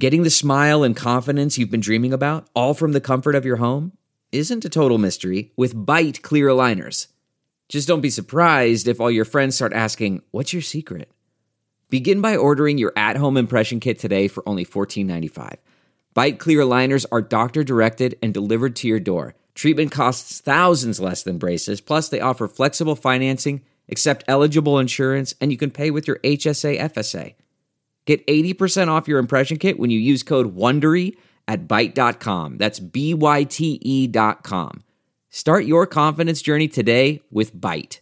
Getting the smile and confidence you've been dreaming about, all from the comfort of your home, isn't a total mystery with Byte clear aligners. Just don't be surprised if all your friends start asking, "What's your secret?" Begin by ordering your at-home impression kit today for only $14.95. Byte clear aligners are doctor-directed and delivered to your door. Treatment costs thousands less than braces, plus they offer flexible financing, accept eligible insurance, and you can pay with your HSA FSA. Get 80% off your impression kit when you use code WONDERY at Byte.com. That's BYTE.com. Start your confidence journey today with Byte.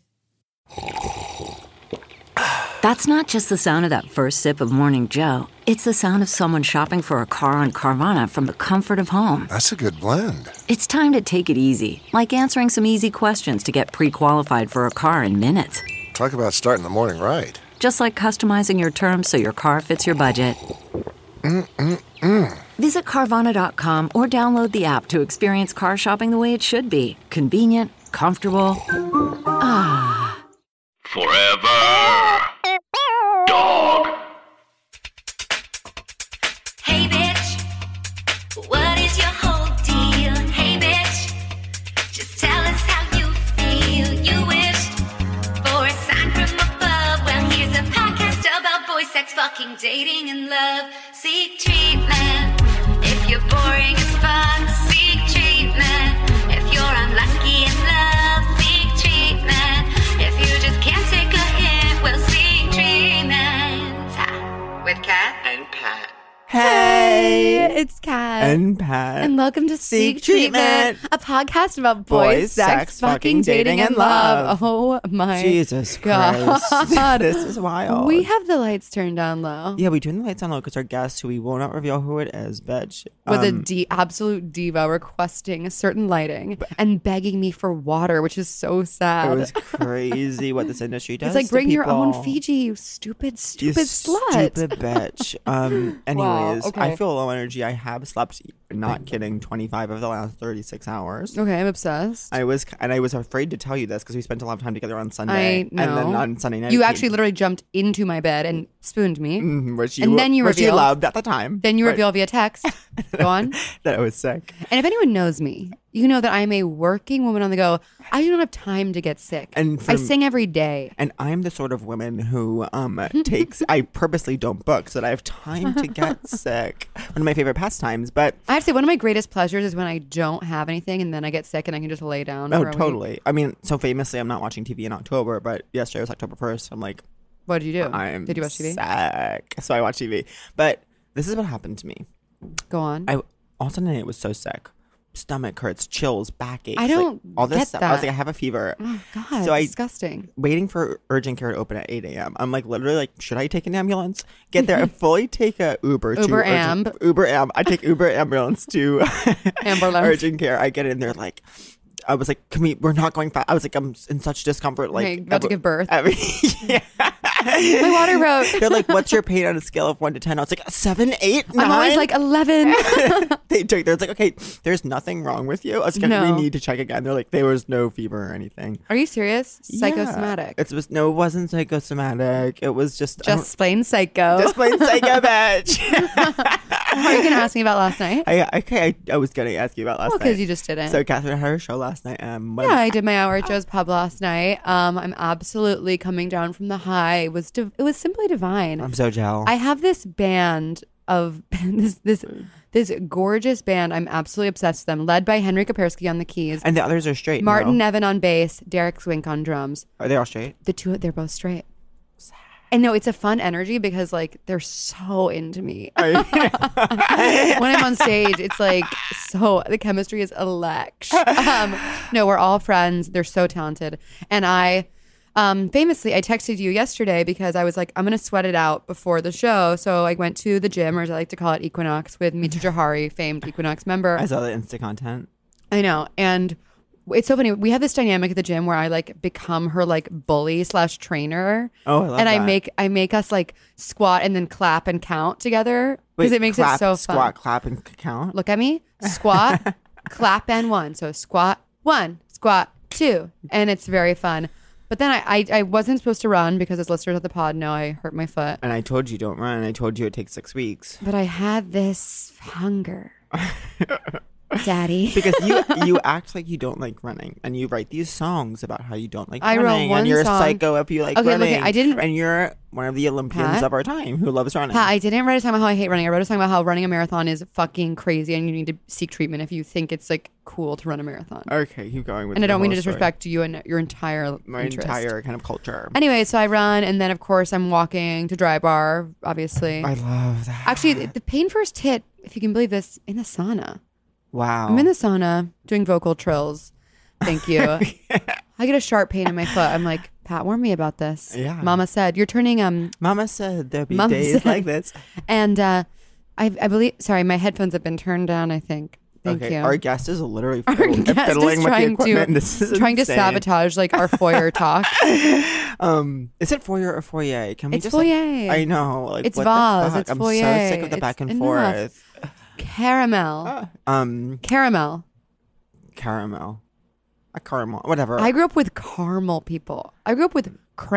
That's not just the sound of that first sip of Morning Joe. It's the sound of someone shopping for a car on Carvana from the comfort of home. That's a good blend. It's time to take it easy, like answering some easy questions to get pre-qualified for a car in minutes. Talk about starting the morning right. Just like customizing your terms so your car fits your budget. Visit Carvana.com or download the app to experience car shopping the way it should be. Convenient, comfortable. Forever. Dog. Hey bitch, what is your whole deal? Hey bitch, just tell us how you feel. You wished for a sign from above. Well, here's a podcast about boy sex, fucking, dating, and love. Seek treatment if you're boring as fuck. Seek treatment if you're unlucky in love. Seek treatment if you just can't take a hint. Well, seek treatment with Kat and Pat. Hey, it's Kat and Pat, and welcome to Seek Treatment, a podcast about boys, sex, fucking, dating, and love. Oh my Jesus God. Christ. This is wild. We have the lights turned down low. Yeah, we turned the lights on low because our guest, who we will not reveal who it is, bitch, was a absolute diva requesting a certain lighting and begging me for water, which is so sad. It was crazy what this industry does. It's like, to bring your people. own Fiji, you stupid You slut. stupid bitch. Anyways, okay. I feel low energy. I have slept, not kidding, 25 of the last 36 hours. Okay, I'm obsessed. I was afraid to tell you this because we spent a lot of time together on Sunday. I know. And then on Sunday night, you actually literally jumped into my bed and spooned me. which then you which you revealed- loved at the time. Then you Right. reveal via text. Go on. That I was sick. And if anyone knows me, you know that I'm a working woman on the go. I don't have time to get sick. And I sing every day. And I'm the sort of woman who I purposely don't book so that I have time to get sick. One of my favorite pastimes. But I have to say, one of my greatest pleasures is when I don't have anything and then I get sick and I can just lay down. For a totally. week. I mean, so famously, I'm not watching TV in October, but yesterday was October 1st. I'm like, What did you do? Did you watch TV? Sick. So I watch TV. But this is what happened to me. Go on. All of a sudden, I was so sick. Stomach hurts, chills, backaches. I don't all this get stuff. I was that. like, I have a fever. Oh God, So disgusting. Waiting for urgent care to open at 8 a.m. I'm like, literally, like, should I take an ambulance? Get there, fully take a Uber. Uber to Amb. Uber Amb. I take Uber ambulance to Ambulance. urgent care. I get in there like, I was like, we're not going fast. I was like, I'm in such discomfort. Like, Okay, about to give birth. Yeah. My water broke. They're like, what's your pain on a scale of 1 to 10? I was like, 7, 8, 9. I'm always like 11. They're like, okay, there's nothing wrong with you. I was like, No. we need to check again. They're like, there was no fever or anything. Are you serious? Psychosomatic. Yeah. It wasn't psychosomatic. It was just plain psycho. Just plain psycho, bitch. Are you gonna ask me about last night? I was gonna ask you about last night. Because you just didn't. So Catherine had her show last night. Yeah, I did my hour at Joe's Pub last night. I'm absolutely coming down from the high. It was simply divine. I'm so jealous. I have this band of this gorgeous band. I'm absolutely obsessed with them, led by Henry Kapersky on the keys, and the others are straight. Martin Nevin on bass, Derek Swink on drums. Are they all straight? They're both straight. And no, it's a fun energy because like they're so into me. When I'm on stage, it's like the chemistry is electric. No, we're all friends. They're so talented. And I famously, I texted you yesterday because I was like, I'm going to sweat it out before the show. So I went to the gym, or as I like to call it, Equinox, with Mita Johari, famed Equinox member. I saw the Insta content. I know. And it's so funny. We have this dynamic at the gym where I like become her like bully / trainer. Oh, I love and that. I make us like squat and then clap and count together because it makes it so fun. Squat, clap, and count. Look at me. Squat, clap, and 1. So squat 1, squat 2, and it's very fun. But then I wasn't supposed to run because as listeners of the pod know, I hurt my foot. And I told you don't run. I told you it takes 6 weeks. But I had this hunger. Daddy. Because you act like you don't like running, and you write these songs about how you don't like I wrote running, one and you're song. a psycho if you like Okay, look, running. I didn't- and you're one of the Olympians Pat? of our time who loves running. I didn't write a song about how I hate running. I wrote a song about how running a marathon is fucking crazy and you need to seek treatment if you think it's like cool to run a marathon. Okay, keep going with And I your don't mean to whole story. disrespect you and your entire my interest. entire kind of culture. Anyway, so I run and then of course I'm walking to Dry Bar, obviously. I love that. Actually, the pain first hit, if you can believe this, in the sauna. Wow. I'm in the sauna doing vocal trills. Thank you. I get a sharp pain in my foot. I'm like, Pat, warn me about this. Yeah. Mama said, you're turning Mama said there'll be Mama days said- like this. and I believe sorry, my headphones have been turned down, I think. Thank Okay, you. our guest is literally Our fiddling guest is with the trying equipment. to This is trying to insane. sabotage like our foyer talk. Is it foyer or foyer? Can we It's just like- foyer. I know. Like, It's what vase, the fuck? it's I'm foyer. so sick of the It's back and enough. forth. Caramel. Caramel. Caramel. A caramel. Whatever. I grew up with caramel people. I grew up with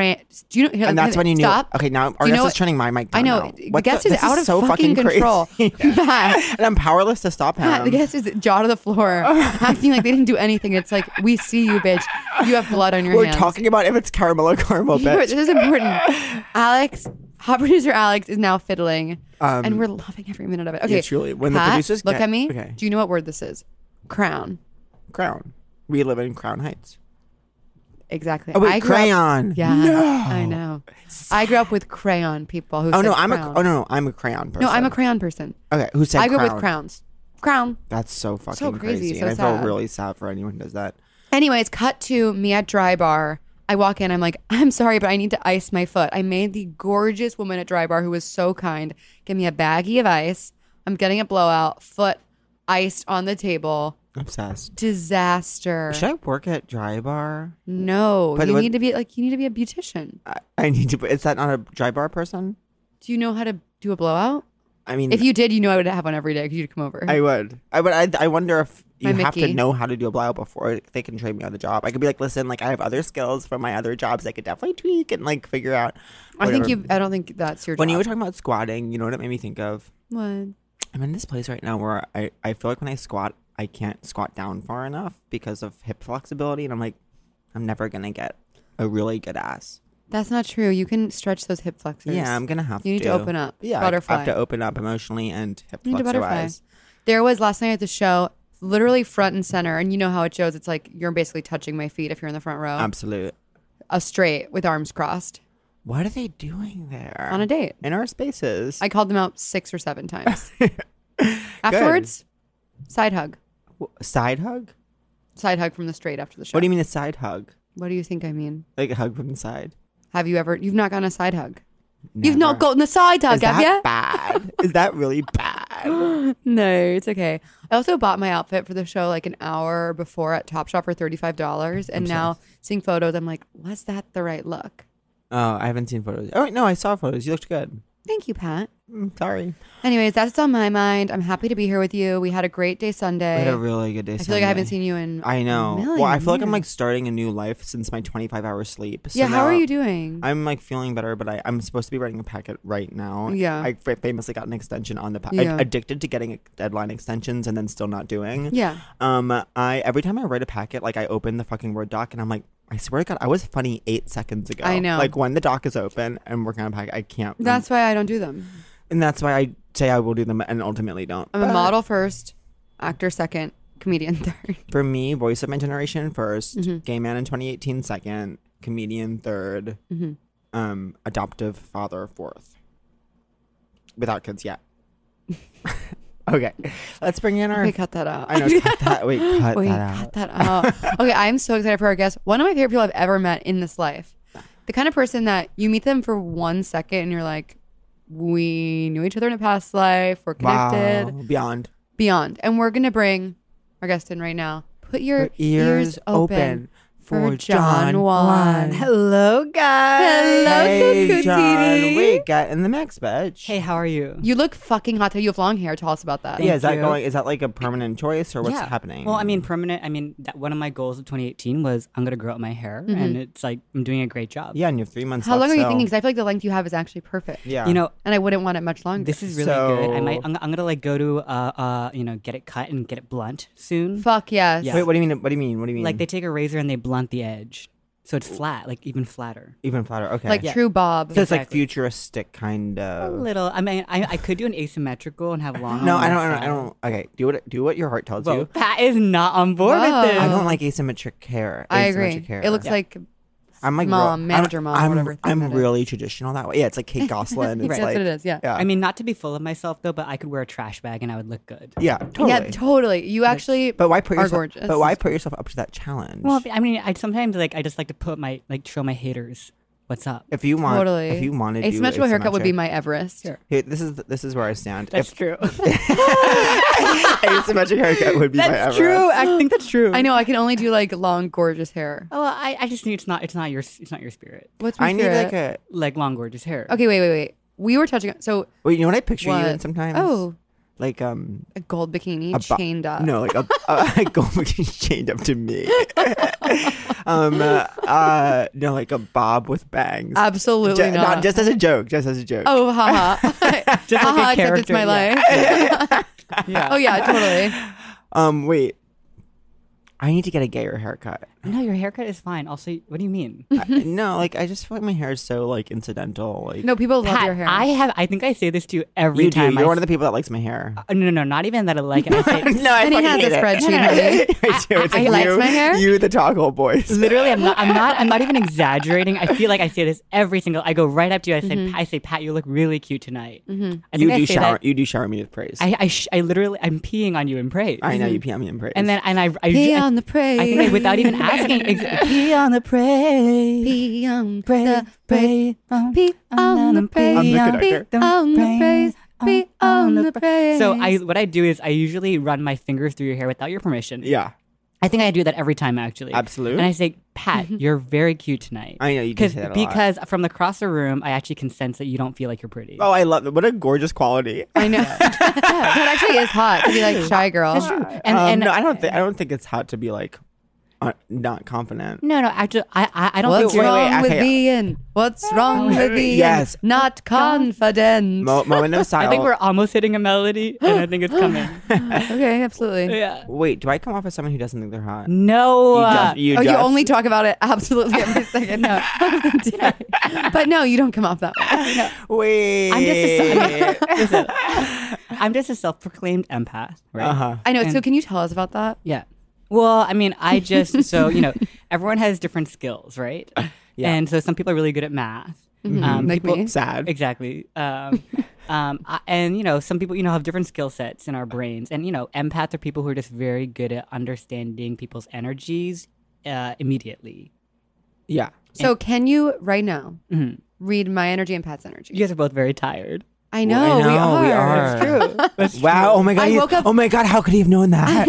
do you know? Here, and that's when you knew. Stop. Okay, now Do our you guest know is what- turning my mic down. I know. now. The What guest is this out of so fucking crazy. control. Matt. And I'm powerless to stop him. The guest is jaw to the floor, acting like they didn't do anything. It's like, we see you, bitch. You have blood on your We're hands. talking about if it's caramel or caramel, This bitch. is important. Alex, hot producer Alex, is now fiddling, and we're loving every minute of it. Okay, yeah, truly. When the Pat, producers look get- at me. Okay. Do you know what word this is? Crown. Crown. We live in Crown Heights. Exactly. Oh, wait, I grew up- crayon. Yeah, No. I know. I grew up with crayon people who Oh said no, crown. I'm a crayon person. No, I'm a crayon person. Okay, who said I grew up crown? with crowns. Crown. That's so fucking crazy, so and I feel sad. really sad for anyone who does that. Anyways, cut to me at Dry Bar. I walk in. I'm like, I'm sorry, but I need to ice my foot. I made the gorgeous woman at Dry Bar, who was so kind, give me a baggie of ice. I'm getting a blowout. Foot iced on the table. Obsessed. Disaster. Should I work at Dry Bar? No, But you what- need to be a beautician. I need to. Is that not a Dry Bar person? Do you know how to do a blowout? I mean, If you did, you know I would have one every day because you'd come over. I would. I wonder if you My have to Mickey. know how to do a blowout before they can train me on the job. I could be like, listen, like I have other skills from my other jobs I could definitely tweak and like figure out. I think whatever. I don't think that's your When job. you were talking about squatting, you know what it made me think of? What? I'm in this place right now where I feel like when I squat, I can't squat down far enough because of hip flexibility. And I'm like, I'm never going to get a really good ass. That's not true. You can stretch those hip flexors. Yeah, I'm going to have to. You need to open up. Yeah, Butterfly. I have to open up emotionally and hip You need to flexor butterfly. wise. There was last night at the show, literally front and center, and you know how it shows. It's like you're basically touching my feet if you're in the front row. Absolute. A straight with arms crossed What are they doing there? on a date. In our spaces. I called them out 6 or 7 times. Afterwards, side hug. Side hug? Side hug from the straight after the show. What do you mean a side hug? What do you think I mean? Like a hug from the side? Have you ever? You've not gotten a side hug. Never. You've not gotten a side hug, Is have that you? bad? Is that really bad? No, it's okay. I also bought my outfit for the show like an hour before at Topshop for $35, and now seeing photos, I'm like, was that the right look? Oh, I haven't seen photos. Oh, no, I saw photos. You looked good. Thank you, Pat. Sorry. Anyways, that's on my mind. I'm happy to be here with you. We had a great day We Sunday. had a really good day. I feel like I haven't seen you in I know. a million Well, I feel like I'm years. like starting a new life since my 25-hour sleep. So Yeah, how now are you doing? I'm like feeling better, but I'm supposed to be writing a packet right now. Yeah. I famously got an extension on the Yeah. addicted to getting deadline extensions and then still not doing. Yeah. I every time I write a packet, like I open the fucking Word doc and I'm like, I swear to God, I was funny 8 seconds ago. I know. Like when the doc is open and working on a packet, I can't. That's why I don't do them. And that's why I say I will do them and ultimately don't. I'm a But model first, actor second, comedian third. For me, voice of my generation 1st, Mm-hmm. gay man in 2018 second, comedian 3rd, Mm-hmm. adoptive father 4th. Without kids yet. Okay, let's bring in our. Wait, cut that out. I know. Cut that. Wait, cut Wait, that out. cut that out. Okay, I'm so excited for our guest. One of my favorite people I've ever met in this life. The kind of person that you meet them for 1 second and you're like, we knew each other in a past life. We're connected. Wow. Beyond. Beyond. And we're going to bring our guest in right now. Put your Ears open. for John Juan. Hello, guys. Hello, hey, Cuckoo John. Titi. Wait, get in the mix, bitch. Hey, how are you? You look fucking hot. You have long hair. Tell us about that. Yeah, is that you. going? Is that like a permanent choice or what's Yeah. happening? Well, I mean, permanent. I mean, one of my goals of 2018 was I'm gonna grow out my hair, and it's like I'm doing a great job. yeah, and you have 3 months. How left, long are you so- thinking? Because I feel like the length you have is actually perfect. Yeah, You know, And I wouldn't want it much longer. this is really So- good. I'm gonna like go to get it cut and get it blunt soon. Fuck yes. Yeah. Wait, what do you mean? What do you mean? What do you mean? Like they take a razor and they blunt the edge, so it's flat, like even flatter. even flatter. Okay, Like true Bob. so it's like Exactly. futuristic kind A of. little. I mean, I could do an asymmetrical and have long. No, on I one don't. side. I don't. Okay, do what your heart tells Whoa, you. Pat is not on board Whoa. with this. I don't like asymmetric hair. I agree. Asymmetric hair. It looks like I'm like mom, manager mom, I'm, whatever. I'm thing that really traditional that way. Yeah, it's like Kate Gosselin. It's Right. like, That's what it is, yeah. Yeah. I mean, not to be full of myself though, but I could wear a trash bag and I would look good. yeah, totally. Yeah, totally. You actually But why put are yourself? gorgeous. But why put yourself up to that challenge? Well, I mean, I sometimes I just like to put my show my haters what's up. if you want, Totally. if you wanted to, asymmetrical haircut would be my Everest. Hey, this is where I stand. That's If true. asymmetric haircut would be my That's Everest. true. I think that's true. I know. I can only do like long, gorgeous hair. Oh, well, I just need it's not your spirit. What's my I need spirit? like a. Like long gorgeous hair. Okay, wait. We were touching on Wait, you know what I picture you in What? sometimes? Oh, like a gold bikini a bo- chained up. No, like a gold chained up to me. No, like a bob with bangs. Absolutely not. Just as a joke. Just as a joke. Oh, haha. Just like a haha, except it's character, my yeah. life. Yeah. Oh yeah, totally. Wait. I need to get a gayer haircut. No, your haircut is fine. Also, what do you mean? No, like I just feel like my hair is so like incidental. Like No, people love Pat, your hair. I think I say this to you every you do. time. You're one of the people that likes my hair. No, not even that I like it. I say, No, I And he fucking has hate a it. spreadsheet, honey. I do. It's I like likes you, my hair? You, the toggle boys. literally, I'm not even exaggerating. I feel like I say this every single. I go right up to you. I say, Pat, you look really cute tonight. I think You I do say shower. that. You do shower me with praise. I literally, I'm peeing on you in praise. I know you pee on me in praise. And then, I Pee on the praise. I think without even asking, pee on the praise. Pee on Pray, the pray, Pee on the praise. I'm the Pee conductor. on the praise. Pee on the praise. So what I do is I usually run my fingers through your hair without your permission. yeah, I think I do that every time actually. Absolute. And I say, Pat, you're very cute tonight. I know you do say that a lot. because from across the room, I actually can sense that you don't feel like you're pretty. Oh, I love it. What a gorgeous quality. I know. That actually is hot to be like shy girl. That's true. And no, I don't think it's hot to be like not confident. No, actually, I don't What's think we're. wrong with okay. being? What's wrong with being? Yes. Not confident. Moment of silence. I think we're almost hitting a melody, and I think it's coming. Okay, absolutely. Yeah. Wait, do I come off as someone who doesn't think they're hot? No. You only talk about it absolutely every second no, of the day. But no, you don't come off that way. No. Wait. I'm just a self-proclaimed empath, right? Uh-huh. I know. So And- can you tell us about that? Yeah. Well, I mean, I just everyone has different skills, right? Yeah. And so some people are really good at math. Like people, me. Sad. Exactly. And some people, have different skill sets in our brains. And, empaths are people who are just very good at understanding people's energies immediately. Yeah. So can you right now Mhm. read my energy and Pat's energy? You guys are both very tired. I know, we are. That's That's Wow. Oh my god. I woke up- Oh my god. How could he have known that?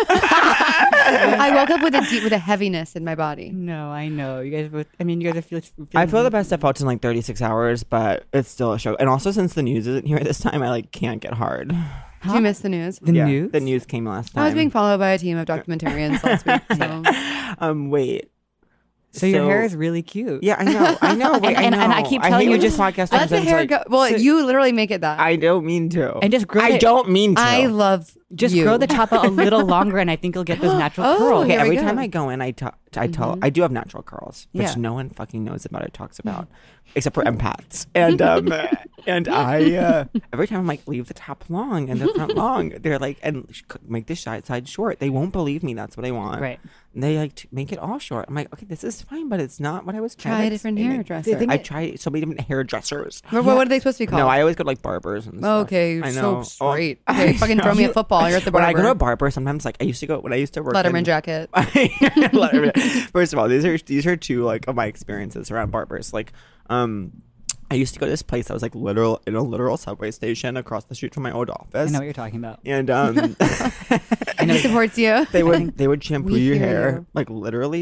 I woke up with a heaviness in my body. No, I know. You guys both, you guys are feeling I feel the best I felt in like 36 hours, but it's still a show. And also, since the news isn't here this time, I like can't get hard. Did you miss the news? the Yeah, news. The news came last time. I was being followed by a team of documentarians last week. So. Wait. So your hair is really cute. Yeah, I know. Wait, And- I know. and I keep hate telling you when just- podcast Let the turns hair like, go. Well, you literally make it that. I don't mean to. And just grow I it. don't mean to. I love Just you. grow the top out a little longer, and I think you'll get those natural Oh, curls. Okay, There we every go. time I go in, I tell I do have natural curls, which Yeah. no one fucking knows about or talks about, except for empaths. And and I every time I'm like, leave the top long and the front long, they're like, and make the side short. They won't believe me. That's what I want. Right. And they like to make it all short. I'm like, okay, this is fine, but it's not what I was trying Try to a different explain. hairdresser. I tried so many different hairdressers. What are they supposed to be called? No, I always go to like barbers and stuff. Okay, you're I so know. straight. Oh, Okay, I fucking know. throw me a football. You're at the When barber. I go to a barber, sometimes like when I used to work Letterman in, jacket. Letterman. First of all, these are two like of my experiences around barbers. Like, I used to go to this place that was like in a literal subway station across the street from my old I office. know what you're talking about. And He supports you. they would shampoo We your hear hair you. like literally like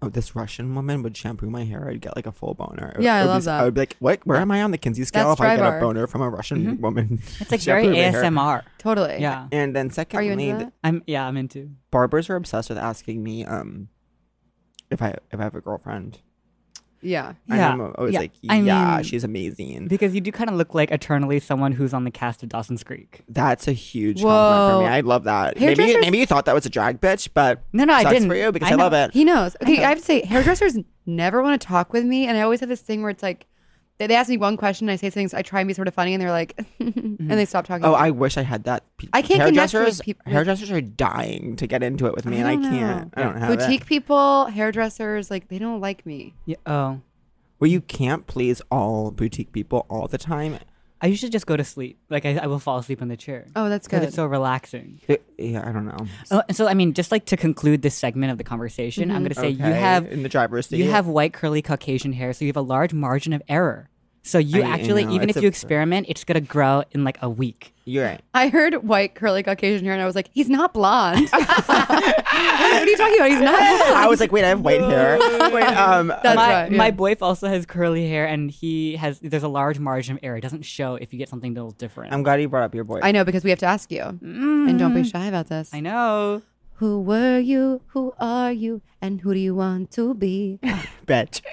this Russian woman would shampoo my hair, I'd get like a full boner. Yeah, I It would love be- that. I would be like, what? Where am I on the Kinsey scale That's if I get Drybar. a boner from a Russian woman? It's like very shampooing my hair? ASMR. Totally. Yeah. And then Are you secondly, into that? I'm into. barbers are obsessed with asking me if I have a girlfriend. Yeah. And Yeah. I'm always Yeah. like, I yeah, mean- she's amazing. Because you do kind of look like eternally someone who's on the cast of Dawson's Creek. That's a huge compliment for me. Whoa. I love that. Hairdressers- Maybe you thought that was a drag bitch, but No, I sucks didn't. for you because I I, love know. it. He knows. Okay, I have to say, hairdressers never want to talk with me, and I always have this thing where it's like, they ask me one question, I say things, I try and be sort of funny, and they're like, and they stop talking. Oh, to me. I wish I had that. I can't connect with Hairdressers- people- Hairdressers are dying to get into it with me, and I don't can't. know. I don't have Boutique it. people, hairdressers, like they don't like me. Yeah. Oh. Well, you can't please all boutique people all the time. I usually just go to sleep. Like I will fall asleep in the chair. Oh, that's 'Cause good. it's so relaxing. Yeah, I don't know. Oh, and so I mean, just like to conclude this segment of the conversation, I'm going to say you Okay, have in the driver's seat. you have white curly Caucasian hair, so you have a large margin of error. So you I actually, know, even it's if you experiment, it's going to grow in like a week. You're right. I heard white curly Caucasian hair, and I was like, he's not blonde. what are you talking about? He's not blonde. I was like, wait, I have white hair. Wait, That's right. Yeah. My boyf also has curly hair, and there's a large margin of error. It doesn't show if you get something a little different. I'm glad you brought up your boy. I know, because we have to ask you, and don't be shy about this. I know. Who were you? Who are you? And who do you want to be? Bet.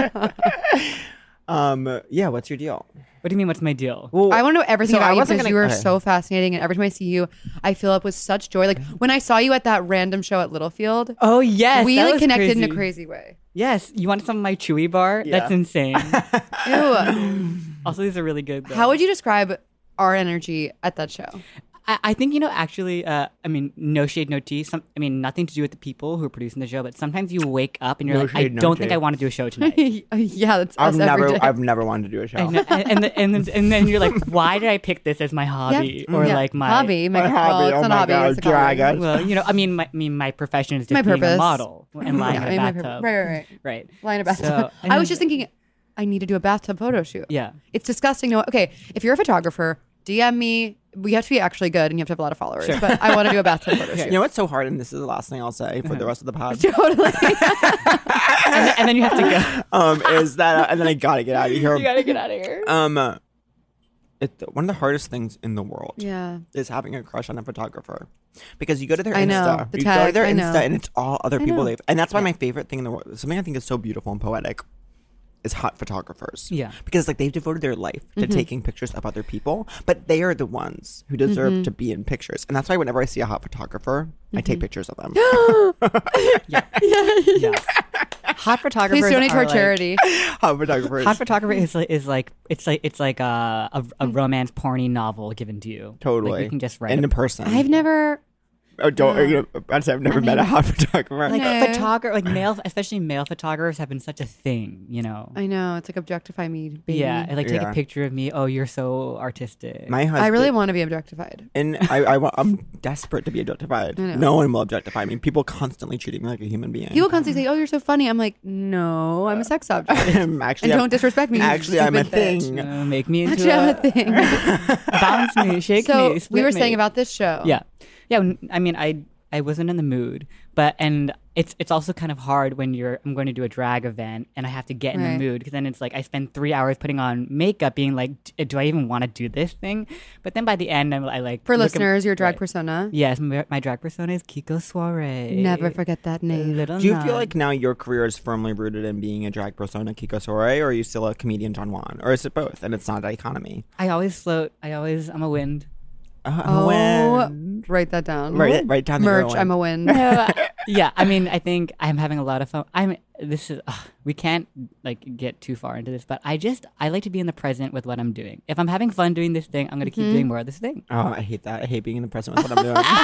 Yeah, what's your deal? What do you mean? What's my deal? Well, I want to know everything so I about you wasn't because gonna- you are okay. so fascinating, and every time I see you, I fill up with such joy. Like when I saw you at that random show at Littlefield, Oh yes, we that like was connected in a crazy. crazy way. Yes, you want some of my Chewy bar? Yeah. That's insane. Ew. Also, these are really good. Though. How would you describe our energy at that show? I think, actually, I mean, no shade, no tea. Nothing to do with the people who are producing the show, but sometimes you wake up and you're No like, I shade, no don't think tea. I want to do a show tonight. Yeah, that's us every day. I've never wanted to do a show. and then you're like, why did I pick this as my hobby? Or Yeah. like my hobby. My Well, hobby, it's oh not my a hobby. God, It's a drag hobby. us. Well, my profession is just My being a purpose. model and lying Yeah, in a my bathtub. purpose. Right. Right. Lie in a bathtub. So- I was just thinking, I need to do a bathtub photo shoot. Yeah. It's disgusting. No, okay, if you're a photographer, DM me. We have to be actually good, and you have to have a lot of followers. But I want to do a bathtub photo shoot. You know what's so hard, and this is the last thing I'll say for the rest of the pod, Totally. And then you have to go. is that, and then I gotta get out of here. You gotta get out of here. One of the hardest things in the world Yeah. is having a crush on a photographer, because you go to their I know, Insta, the you go to tag, their I know. Insta, and it's all other people know. they've, and that's why my favorite thing in the world, something I think is so beautiful and poetic, is hot photographers. Yeah. Because like they've devoted their life to Mm-hmm. taking pictures of other people, but they are the ones who deserve Mm-hmm. to be in pictures. And that's why whenever I see a hot photographer, I take pictures of them. Yes. Hot photographers. Please donate to are our like- charity. Hot photographers. Hot photography is like a romance porny novel given to you. Totally. Like you can just write in it. person. I've never. Oh, don't. I've never met a hot photographer. Like Okay. especially male photographers have been such a thing, you know. I know. It's like objectify me, baby. Yeah, like take Yeah. a picture of me. Oh, you're so artistic. My husband. I really want to be objectified. And I'm desperate to be objectified. I know. No one will objectify me. People constantly treating me like a human being. People constantly say, "Oh, you're so funny." I'm like, "No, I'm a sex object." Actually, And don't disrespect me, you Actually, I'm a stupid bitch. thing. Make me into Actually, I'm a thing. bounce me, shake So me. we split were me. saying about this show. Yeah. I mean, I wasn't in the mood, and it's also kind of hard when I'm going to do a drag event and I have to get in Right. the mood, because then it's like I spend 3 hours putting on makeup, being like, do I even want to do this thing? But then by the end, I like For look at- listeners, your drag right. persona. Yes, my drag persona is Kiko Soiree. Never forget that name. Little Do you nun. feel like now your career is firmly rooted in being a drag persona, Kiko Soiree, or are you still a comedian, Don Juan? Or is it both and it's not a dichotomy? I always float? I'm a wind. Oh, When? write that down. Right down the Merch. middle. I'm a win. Yeah, I mean, I think I'm having a lot of fun. We can't like get too far into this, but I like to be in the present with what I'm doing. If I'm having fun doing this thing, I'm going to keep doing more of this thing. Oh, I hate that. I hate being in the present with what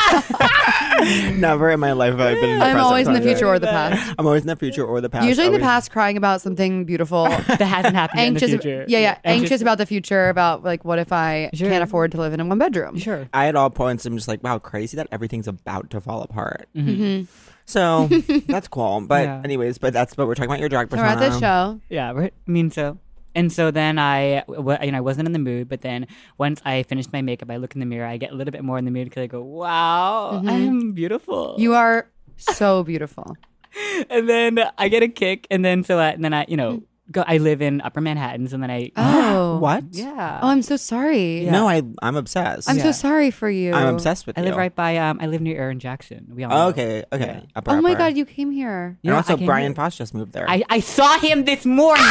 I'm doing. Never in my life have I been in the I'm present. always in the with what I'm future or doing. the past. I'm always in the future or the past. Usually in the Always- past, crying about something beautiful. That hasn't happened Anxious. in the future. Yeah. Anxious about the future. About like, what if I Sure. can't afford to live in a one bedroom? Sure. I at all points am just like, wow, crazy that everything's about to fall apart. Mm-hmm. So that's cool. But Yeah. anyways, but we're talking about your drag So persona. we're at this show. Yeah, I mean, so. And so then I wasn't in the mood, but then once I finished my makeup, I look in the mirror, I get a little bit more in the mood because I go, wow, I'm beautiful. You are so beautiful. And then I get a kick, and then I, go. I live in Upper Manhattan, and then I. Oh. What? Yeah. Oh, I'm so sorry. Yeah. No, I'm obsessed. I'm so sorry for you. I'm obsessed with I you. live right by. I live near Aaron Jackson. We all Oh, know. okay. Yeah. Upper, Oh my upper. God, you came here. And also, I came Brian here. Foss just moved there. I saw him this morning.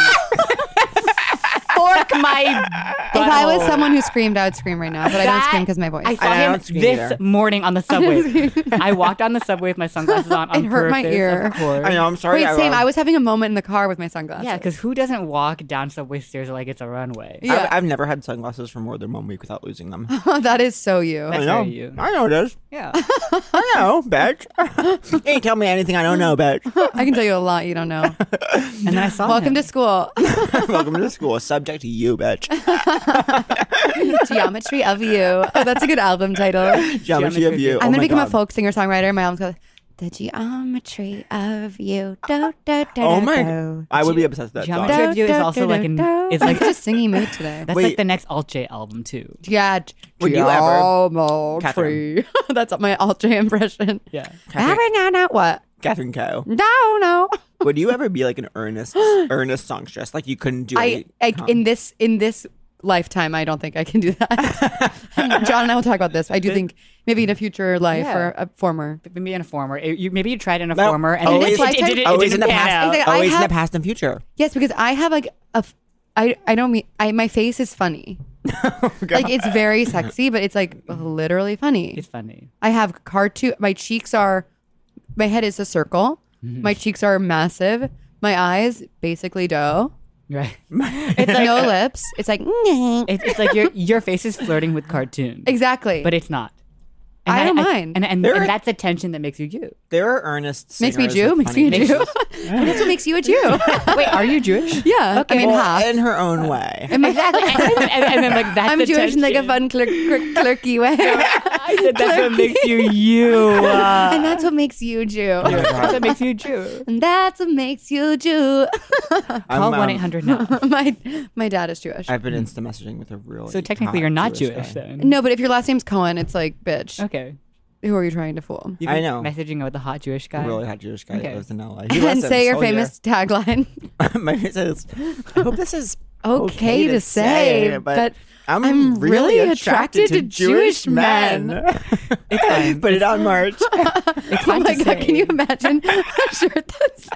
Fork my. If I was butthole. someone who screamed, I would scream right now, but I don't scream because my voice. I saw I him don't scream this either. morning on the subway. I walked on the subway with my sunglasses on. It hurt my purpose, ear. Of course. I know. I'm sorry. Wait, same. I was having a moment in the car with my sunglasses. Yeah, because who doesn't walk down subway stairs like it's a runway? Yeah. I've never had sunglasses for more than 1 week without losing them. that is so you. That's I know. very you. I know it is. Yeah. I know, bitch. You ain't tell me anything I don't know, bitch. I can tell you a lot you don't know. And then I saw Welcome him. to school. Welcome to school. Subject to you, bitch. Geometry of You. Oh, that's a good album title. Geometry of you. I'm Oh gonna my become a God. folk singer songwriter. My album's called The Geometry of You. Do, do, do, Oh do, my! do. I would be obsessed with that song. Geometry of You is also like an. It's like just singing mood today. that's Wait. like the next Alt J album too. Yeah. Would you ever- Geometry. That's my Alt J impression. Yeah. No. What? Catherine Coe. No. Would you ever be like an earnest songstress? Like you couldn't do I in this lifetime, I don't think I can do that. John and I will talk about this. I do think maybe in a future life Yeah. or a former. Maybe in a former. Maybe you tried in a No, former and always- it didn't, it always didn't in the pan past. out. Exactly. I Always in the have- past and future. Yes, because I have like my face is funny. Like it's very sexy, but it's like literally funny. It's funny. I have my head is a circle. My cheeks are massive. My eyes basically dough. Right. It's like no lips. It's like It's like your face is flirting with cartoon. exactly. But it's not. I don't mind. And There- that's the tension that makes you you. There are earnest makes me singers Jew. with Makes me a funny Jew. faces. That's what makes you a Jew. Wait, are you Jewish? Yeah. I mean, Well, half. in her own way. Exactly. and then like that's I'm the Jewish in like a tension. fun clerky way. I said that's what makes you you. And that's what makes you Jew. That's what makes you Jew. And that's what makes you Jew. Call 1-800 now. my dad is Jewish. I've been instant messaging with a really. So technically, hot you're not Jewish Jewish guy. then. No, but if your last name's Cohen, it's like, bitch. Okay. Who are you trying to fool? You've I been know. Messaging with a hot Jewish guy. A really hot Jewish guy Okay. that lives in LA. And say your famous tagline. My face is. I hope this is Okay to say, but I'm really attracted to Jewish men. It's fine. Put it on March. It's Oh fine my to God, say. can you imagine a shirt that's.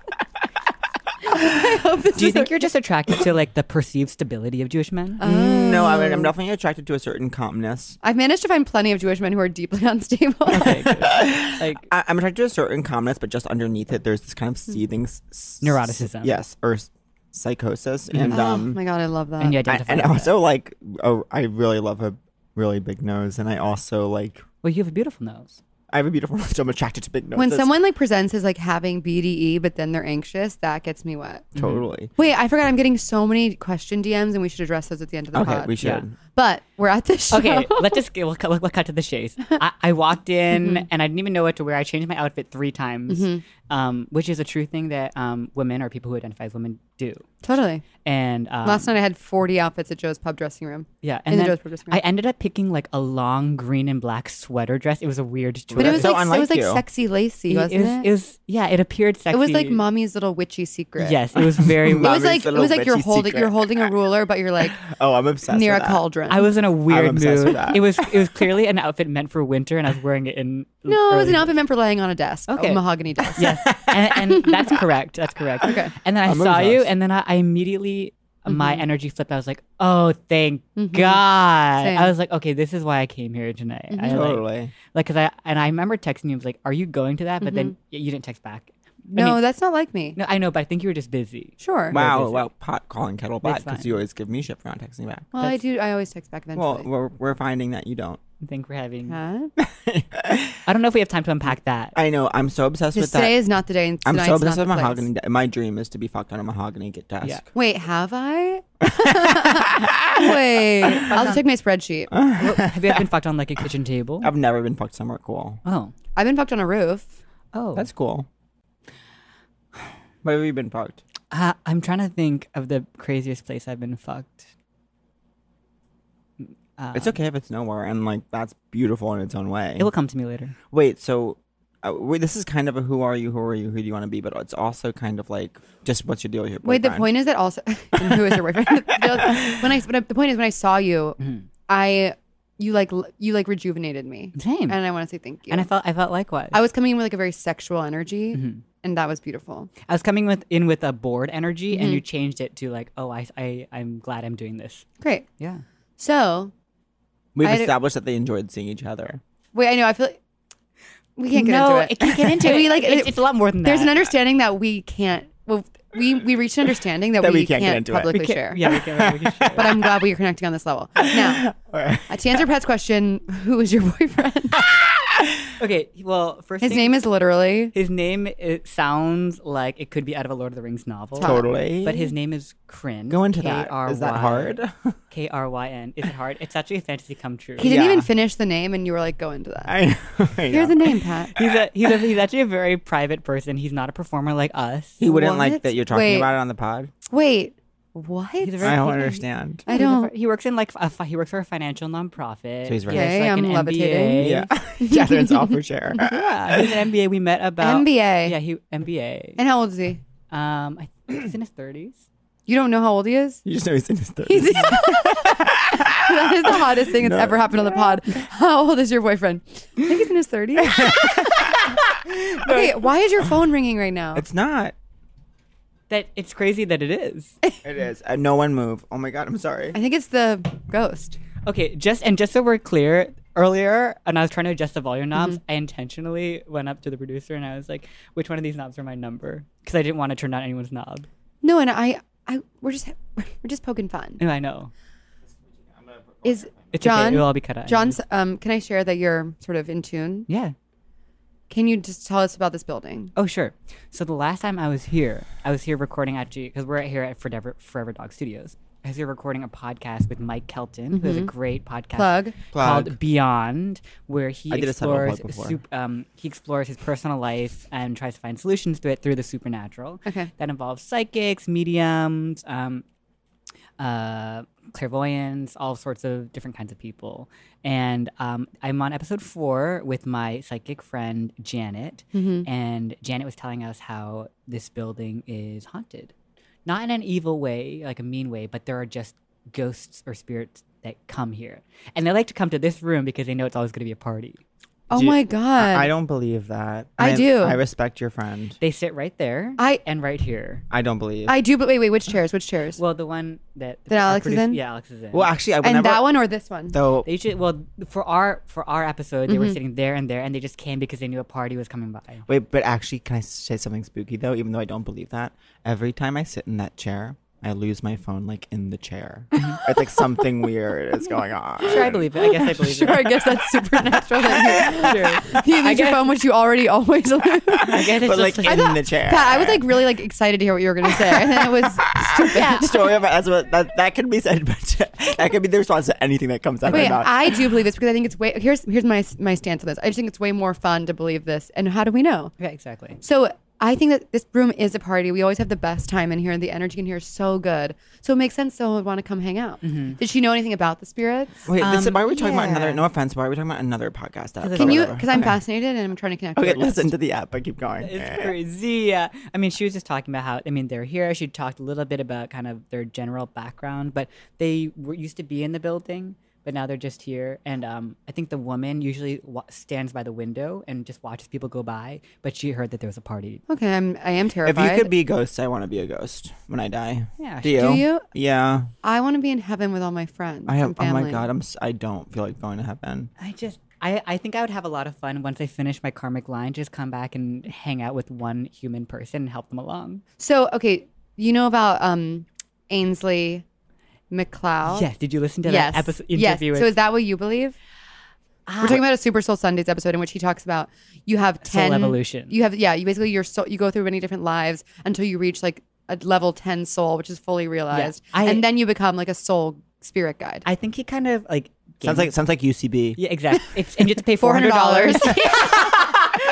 I hope this Do you is think you're just attracted to like the perceived stability of Jewish men? No, I mean, I'm definitely attracted to a certain calmness. I've managed to find plenty of Jewish men who are deeply unstable. Okay, good. Like I'm attracted to a certain calmness, but just underneath it, there's this kind of seething Neuroticism. Yes, or psychosis, and Oh my God, I love that. and you identify. and with also like, I really love a really big nose, and I also like. that. Well, you have a beautiful nose. I have a beautiful nose, so I'm attracted to big noses. When someone like presents as like having BDE, but then they're anxious, that gets me wet. Totally. Wait, I forgot. I'm getting so many question DMs, and we should address those at the end of the Okay, pod. we should. Yeah. But we're at this show. Okay, we'll cut to the chase. I walked in and I didn't even know what to wear. I changed my outfit 3 times, which is a true thing that women or people who identify as women do. Totally. And Last night I had 40 outfits at Joe's pub dressing room. yeah, in and the then Joe's pub dressing room. I ended up picking like a long green and black sweater dress. It was a weird choice. But it was so like unlike you. sexy lacy, wasn't it? It was yeah. It appeared sexy. It was like mommy's little witchy secret. Yes, it was very. It was Mommy's like little you're witchy holding secret. a ruler, but you're like Oh, I'm obsessed near with a that. cauldron. I was in a weird obsessed with mood. that. It was clearly an outfit meant for winter, and I was wearing it in. No, it was early- an outfit meant for laying on a desk, Okay. a mahogany desk. Yes, and that's correct. That's correct. Okay. And then I I'm saw you, obsessed. and then I immediately my energy flipped. I was like, "Oh, thank God!" Same. I was like, "Okay, this is why I came here tonight." I Totally. like, cause I remember texting you. I was like, "Are you going to that?" But then you didn't text back. I No, mean, that's not like me. no, I know, but I think you were just busy. Sure. Wow, busy. wow, pot calling kettle black It's because fine. you always give me shit for not texting back. Well, I do. I always text back eventually. Well, we're finding that you don't. I think we're having. Huh? I don't know if we have time to unpack that. I know. I'm so obsessed with Today that. is not the day. And I'm tonight's so not obsessed the with place. mahogany. My dream is to be fucked on a mahogany desk. Yeah. Wait, have I? Wait, I'll just check my spreadsheet. Have you ever been fucked on like a kitchen table? I've never been fucked somewhere cool. Oh, I've been fucked on a roof. oh, That's cool. Where have you been fucked? I'm trying to think of the craziest place I've been fucked. It's okay if it's nowhere, and like that's beautiful in its own way. It will come to me later. Wait, so This is kind of a who are you, who do you want to be, but it's also kind of like just what's your deal with your boyfriend. Wait, the point is that also and who is your boyfriend? The point is when I saw you, you rejuvenated me. Same. And I want to say thank you. And I felt likewise. I was coming in with like a very sexual energy, and that was beautiful. I was coming in with a bored energy, and you changed it to like, oh, I'm glad I'm doing this. Great. Yeah. So We've established that they enjoyed seeing each other. wait, I know. I feel like we can't get into it. You can't get into it. It's a lot more than that. There's an understanding that we can't. Well, we reached an understanding that we can't get can't into it. publicly share. Yeah, we can share. But I'm glad we are connecting on this level. Now, to answer Pat's question, who is your boyfriend? Okay, well, first His name is literally. His name, it sounds like it could be out of a Lord of the Rings novel. Totally. But his name is Kryn. Go into that. Is that hard? Kryn. Is it hard? It's actually a fantasy come true. He didn't even finish the name, and you were like, go into that. I know. Here's the name, Pat. He's actually a very private person. He's not a performer like us. He wouldn't What? like that you're talking Wait. about it on the pod. Wait, what? He's a very- I don't understand. I don't. He works in like he works for a financial nonprofit. So he's right. He has, Okay, like, I'm an levitating. MBA. Yeah. Catherine's off for share. Yeah, he's an MBA. We met about MBA. Yeah, he MBA. And how old is he? I think he's in his 30s. You don't know how old he is? You just know he's in his 30s. That is the hottest thing that's ever happened on the pod. How old is your boyfriend? I think he's in his 30s. Okay, why is your phone ringing right now? It's not. That it's crazy that it is. It is. No one move. Oh my God, I'm sorry. I think it's the ghost. Okay, just so we're clear, earlier, and I was trying to adjust the volume knobs, I intentionally went up to the producer and I was like, "Which one of these knobs are my number?" Because I didn't want to turn down anyone's knob. No, and we're just poking fun. No, I know. Is It's John? okay. It'll all be cut out. John's. Can I share that you're sort of in tune? Yeah. Can you just tell us about this building? Oh, sure. So the last time I was here recording actually, because we're here at Forever Dog Studios. I was here recording a podcast with Mike Kelton, who has a great podcast called Beyond, where he I did a subtle explores plug before. he explores his personal life and tries to find solutions to it through the supernatural. Okay. That involves psychics, mediums, clairvoyance, all sorts of different kinds of people. And I'm on episode 4 with my psychic friend Janet, and Janet was telling us how this building is haunted. Not in an evil way, like a mean way, but there are just ghosts or spirits that come here. And they like to come to this room because they know it's always going to be a party. Oh my God. I don't believe that. I do. I respect your friend. They sit right there and right here. I don't believe. I do, but wait, which chairs? Which chairs? Well, the one that That Alex is in? Yeah, Alex is in. Well, actually, I would and never. that one or this one? Though. They should. Well, for our episode, they were sitting there and there, and they just came because they knew a party was coming by. Wait, but actually, can I say something spooky though? Even though I don't believe that, every time I sit in that chair, I lose my phone like in the chair. It's like something weird is going on. Sure, I believe it. I guess I believe Sure, it. I guess that's supernatural. That you lose your guess- phone, which you already always lose. I guess it's But like just in the chair. Pat, I was like really like excited to hear what you were gonna say, and then it was stupid. Story about that could be said, but that could be the response to anything that comes out of Wait, my mouth. I do believe this because I think it's way. Here's my stance on this. I just think it's way more fun to believe this. And how do we know? yeah, exactly. So I think that this room is a party. We always have the best time in here, and the energy in here is so good. So it makes sense someone would want to come hang out. Did she know anything about the spirits? Wait, why are we talking about yeah. another? No offense, why are we talking about another podcast? app? Can you? Whatever. Because I'm Okay. fascinated and I'm trying to connect. Okay, with this. listen to the app, but keep going. It's crazy. Yeah. I mean, she was just talking about how, they're here. She talked a little bit about kind of their general background, but they used to be in the building, but now they're just here. And I think the woman usually stands by the window and just watches people go by, but she heard that there was a party. Okay, I am If terrified. you could be ghosts, I want to be a ghost when I die. Yeah. Do you? Do you? Yeah. I want to be in heaven with all my friends. I have. and Oh family. my God. I don't feel like going to heaven. I think I would have a lot of fun once I finish my karmic line, just come back and hang out with one human person and help them along. So okay, you know about Ainsley McLeod? Yes. Did you listen to Yes. that episode Yes. interview? So is that what you believe? We're talking about a Super Soul Sundays episode in which he talks about you have 10 Soul evolution. You have you basically your soul. You go through many different lives until you reach like a level 10 soul, which is fully realized, and then you become like a soul spirit guide. I think he kind of like Sounds like UCB. yeah, exactly. And you have to pay $400. $400.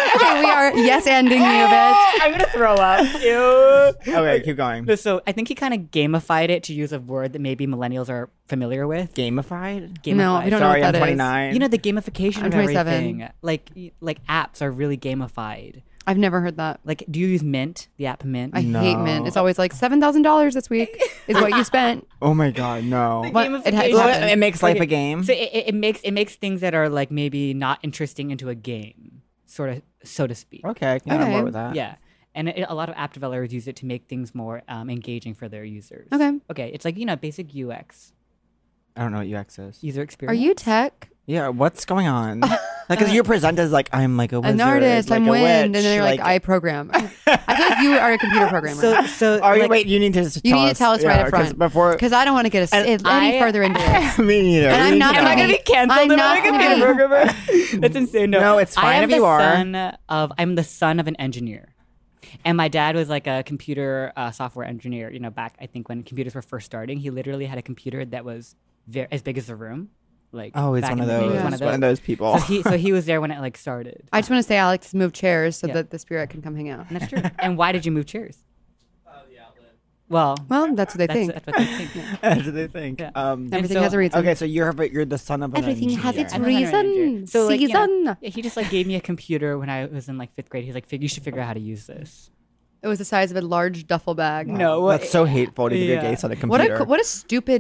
Okay, we are yes-ending you, bitch. I'm gonna throw up. Ew. Okay, keep going. So I think he kind of gamified it, to use a word that maybe millennials are familiar with. Gamified? No, we don't Sorry, know I'm what that is. 29. You know, the gamification I'm of 27. everything. Like apps are really gamified. I've never heard that. Like, do you use Mint, the app Mint? I hate Mint. It's always like $7,000 this week is what you spent. Oh my god, no. What? It Gamification. happened. It makes life Okay, a game. So it makes things that are like maybe not interesting into a game, sort of, so to speak. Okay, I can get on Okay. board with that. Yeah. And a lot of app developers use it to make things more engaging for their users. Okay. Okay. It's like, basic UX, I don't know what UX is. user Are experience. you tech? Yeah, what's going on? Like, because you're presented as like, I'm like a wizard, An artist, like I'm a wind. witch, And then you're like, I program. I feel like you are a computer programmer. So Are you, like, wait, you need to you need to tell us right up 'cause front. Before, Because I don't want to get any I- further into this. me neither. And I'm not Am I gonna gonna be be- canceled? I'm Am I not gonna gonna be be- a programmer? That's insane. No, it's fine I am if you are. I'm the son of an engineer. And my dad was like a computer software engineer, back, I think, when computers were first starting. He literally had a computer that was as big as the room. Like, Oh, he's back one in of the day. He those. was One of those people. So he was there when it like started. I just want to say Alex moved chairs so Yeah. that the spirit can come hang out. And that's true. And why did you move chairs? The outlet. Well, Well, that's what they think. That's what they think. That's what they think. Yeah. Everything so- has a reason. Okay, so you're the son of an Everything has engineer. its I'm a hundred reason. manager. So like, Season. he just like gave me a computer when I was in like 5th grade. He's like, you should figure out how to use this. It was the size of a large duffel bag. No, That's so hateful to give your Yeah. gay son a What computer. a stupid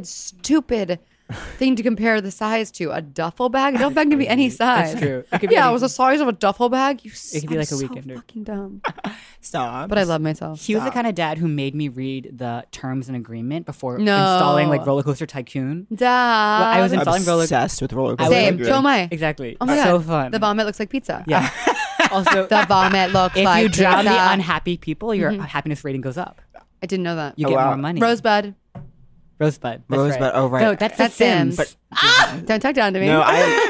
thing to compare the size to. A duffel bag? A duffel bag can be any size. That's true. It could be Yeah, any- it was the size of a duffel bag. It could be like a weekender. So fucking dumb. Stop. But I love myself. He was the kind of dad who made me read the terms and agreement before No. installing like Roller Coaster Tycoon. Dad. I was installing roller. obsessed with roller coaster. Same. So am I. Exactly. Oh my So God. fun. The vomit looks like pizza. Yeah. Also, The vomit looks if like you drown pizza. the unhappy people, your happiness rating goes up. I didn't know that. You Oh, get wow. more money. Rosebud. Rosebud. That's Rosebud, Right. oh, right. No, that's That's The Sims. Sims. Don't talk down to me. No,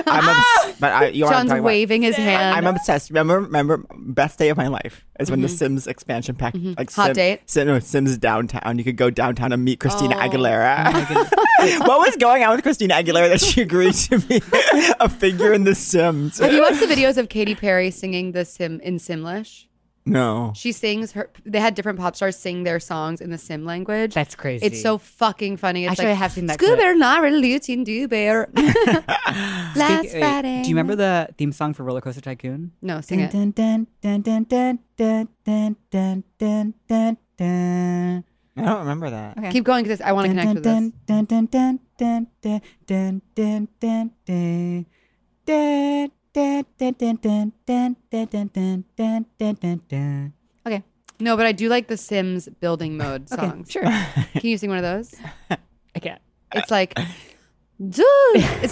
but you want to John's talk about. waving his hand. I'm obsessed. Remember, best day of my life is when the Sims expansion pack, like Hot date? Sims downtown. You could go downtown and meet Christina Oh. Aguilera. What was going on with Christina Aguilera that she agreed to be a figure in The Sims? Have you watched the videos of Katy Perry singing the Sim in Simlish? No. She sings her. They had different pop stars sing their songs in the Sim language. That's crazy. It's so fucking funny. It's Actually, like, I have seen that Scoober, clip. not really do bear. Last Wait, Friday. do you remember the theme song for Roller Coaster Tycoon? No, sing it. Dun, dun, dun, dun, dun, dun, dun, dun, dun, dun, dun. I don't remember that. Okay. Keep going because I want to connect with this. Dun, dun, dun, dun, dun, dun, dun, dun, dun. Dun, dun, dun, dun, dun, dun, dun, dun, dun, dun, dun, dun, dun. Okay. No, but I do like the Sims building mode Okay, songs. sure. Can you sing one of those? I can't. It's like, dude. It's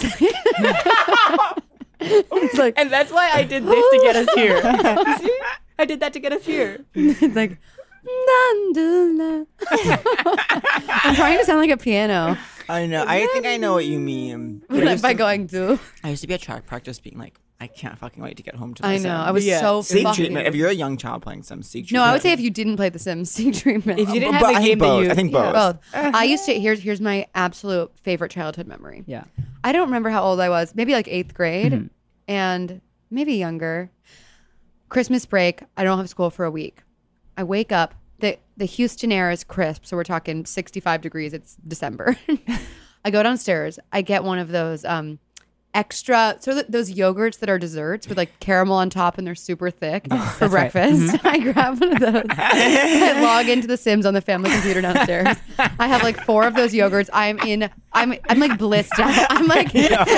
it's like, And that's why I did this to get us here. You see? I did that to get us here. it's like, Nandula. I'm trying to sound like a piano I know. I think I know what you mean. But I used by to- going to. I used to be at track practice being like, I can't fucking wait to get home to I The know. Sims. I was Yeah. so Seek fucking. treatment. If you're a young child playing Sims, seek No, treatment. I would say if you didn't play The Sims, seek treatment. If you didn't But have I a think game that both. you... I think both. Both. I used to. Here's my absolute favorite childhood memory. Yeah. I don't remember how old I was. Maybe like 8th grade, Mm-hmm. and maybe younger. Christmas break. I don't have school for a week. I wake up. The Houston air is crisp, so we're talking 65 degrees. It's December. I go downstairs. I get one of those extra, those yogurts that are desserts with like caramel on top and they're super thick for breakfast. I grab one of those. I log into The Sims on the family computer downstairs. I have like 4 of those yogurts. I'm like blissed out. I'm like, Because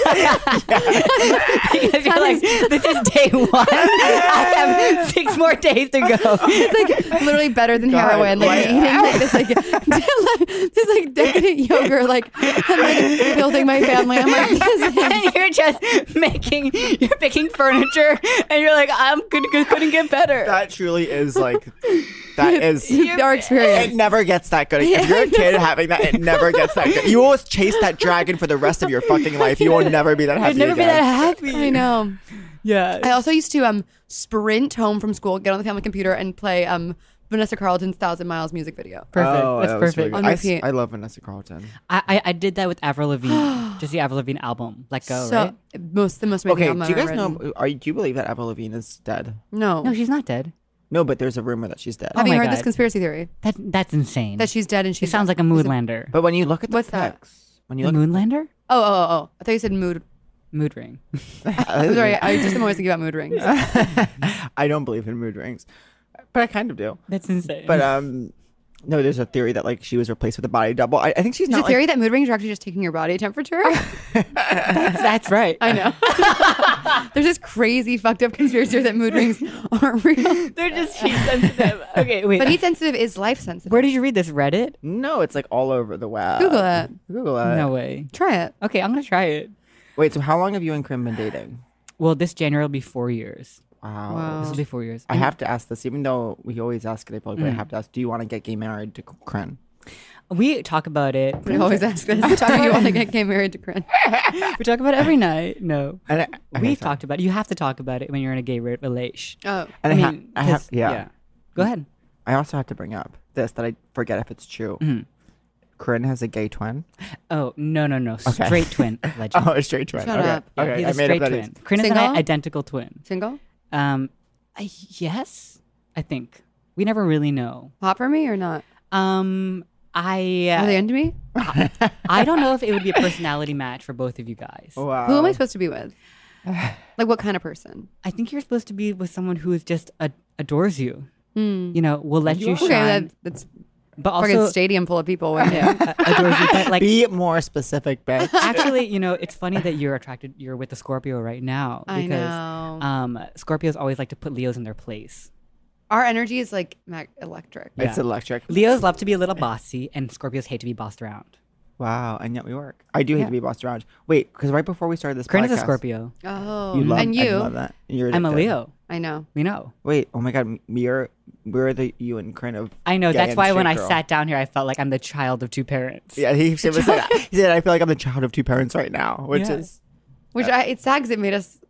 you're like, this is day 1. I have 6 more days to go. it's like literally better than heroin. Like eating like this like decadent yogurt. Like I'm like building my family. I'm like, this is And you're just you're picking furniture, and you're like, couldn't get better. That truly is like, that is. our experience. It never gets that good. If you're a kid having that, it never gets that good. You will chase that dragon for the rest of your fucking life. You will never be that happy. You'd never be again. that happy. I know. Yeah. I also used to sprint home from school, get on the family computer, and play Vanessa Carlton's 1,000 Miles music video. Perfect. Oh, That's that was perfect. really On good. repeat. I love Vanessa Carlton. I did that with Avril Lavigne. Just the Avril Lavigne album, Let Go, So right? the most amazing Okay, album do you I've guys ever know? written. Do you believe that Avril Lavigne is dead? No. No, she's not dead. No, but there's a rumor that she's dead. Have you my heard this God. conspiracy theory That's insane. that she's dead and She she's sounds like a moodlander. But when you look at the What's that? pics, when you The look, moodlander? Oh! I thought you said mood. Mood ring. I'm sorry. I just am always thinking about mood rings. I don't believe in mood rings, but I kind of do. That's insane. But no, there's a theory that like she was replaced with a body double. I think she's There's not a theory that mood rings are actually just taking your body temperature. that's right. I know. There's this crazy fucked up conspiracy theory that mood rings aren't real. They're just heat sensitive. Okay, wait. But heat sensitive is life sensitive. Where did you read this? Reddit? No, it's like all over the web. Google it. Google it. No way. Try it. Okay, I'm gonna try it. Wait, so how long have you and Krim been dating? Well, this January will be 4 years. Wow. This will be 4 years. I have to ask this, even though we always ask it, but I have to ask: do you want to get gay married to Krim? We talk about it. We always ask this. Do you want to get married to Corinne? We talk about it every night. No. And We've talked about it. You have to talk about it when you're in a gay relation. Oh. And I have, 'cause- yeah. Go ahead. I also have to bring up this that I forget if it's true. Corinne has a gay twin. Oh, no. Straight twin. Legend. Oh, a straight twin. Shut okay. up. Yeah, Okay, he's I a made straight up that. twin. Corinne is an Single? identical twin. Single? Yes, I think. We never really know. Hot for me or not? Are they into me? I don't know if it would be a personality match for both of you guys. Wow. Who am I supposed to be with? Like what kind of person? I think you're supposed to be with someone who is just adores you. You know, will let you Okay, shine. that's But fucking also stadium full of people. Waiting. adores you. But like, Be more specific, bitch. actually, you know, it's funny that you're with the Scorpio right now I because know. Scorpios always like to put Leos in their place. Our energy is like electric. It's Yeah. electric. Leos love to be a little bossy, and Scorpios hate to be bossed around. Wow, and yet we work. I do hate to be bossed around. Wait, because right before we started this Corinne podcast, is a Scorpio. Oh. You love, and I you? love that. You're I'm a addicted. Leo. I know. We know. Wait, oh my God, we're the you and Corinne of. I know. gay That's and why when straight I girl. sat down here, I felt like I'm the child of two parents. Yeah, he said that. He said, I feel like I'm the child of two parents right now, which Yeah. is. Which it's sad because it made us,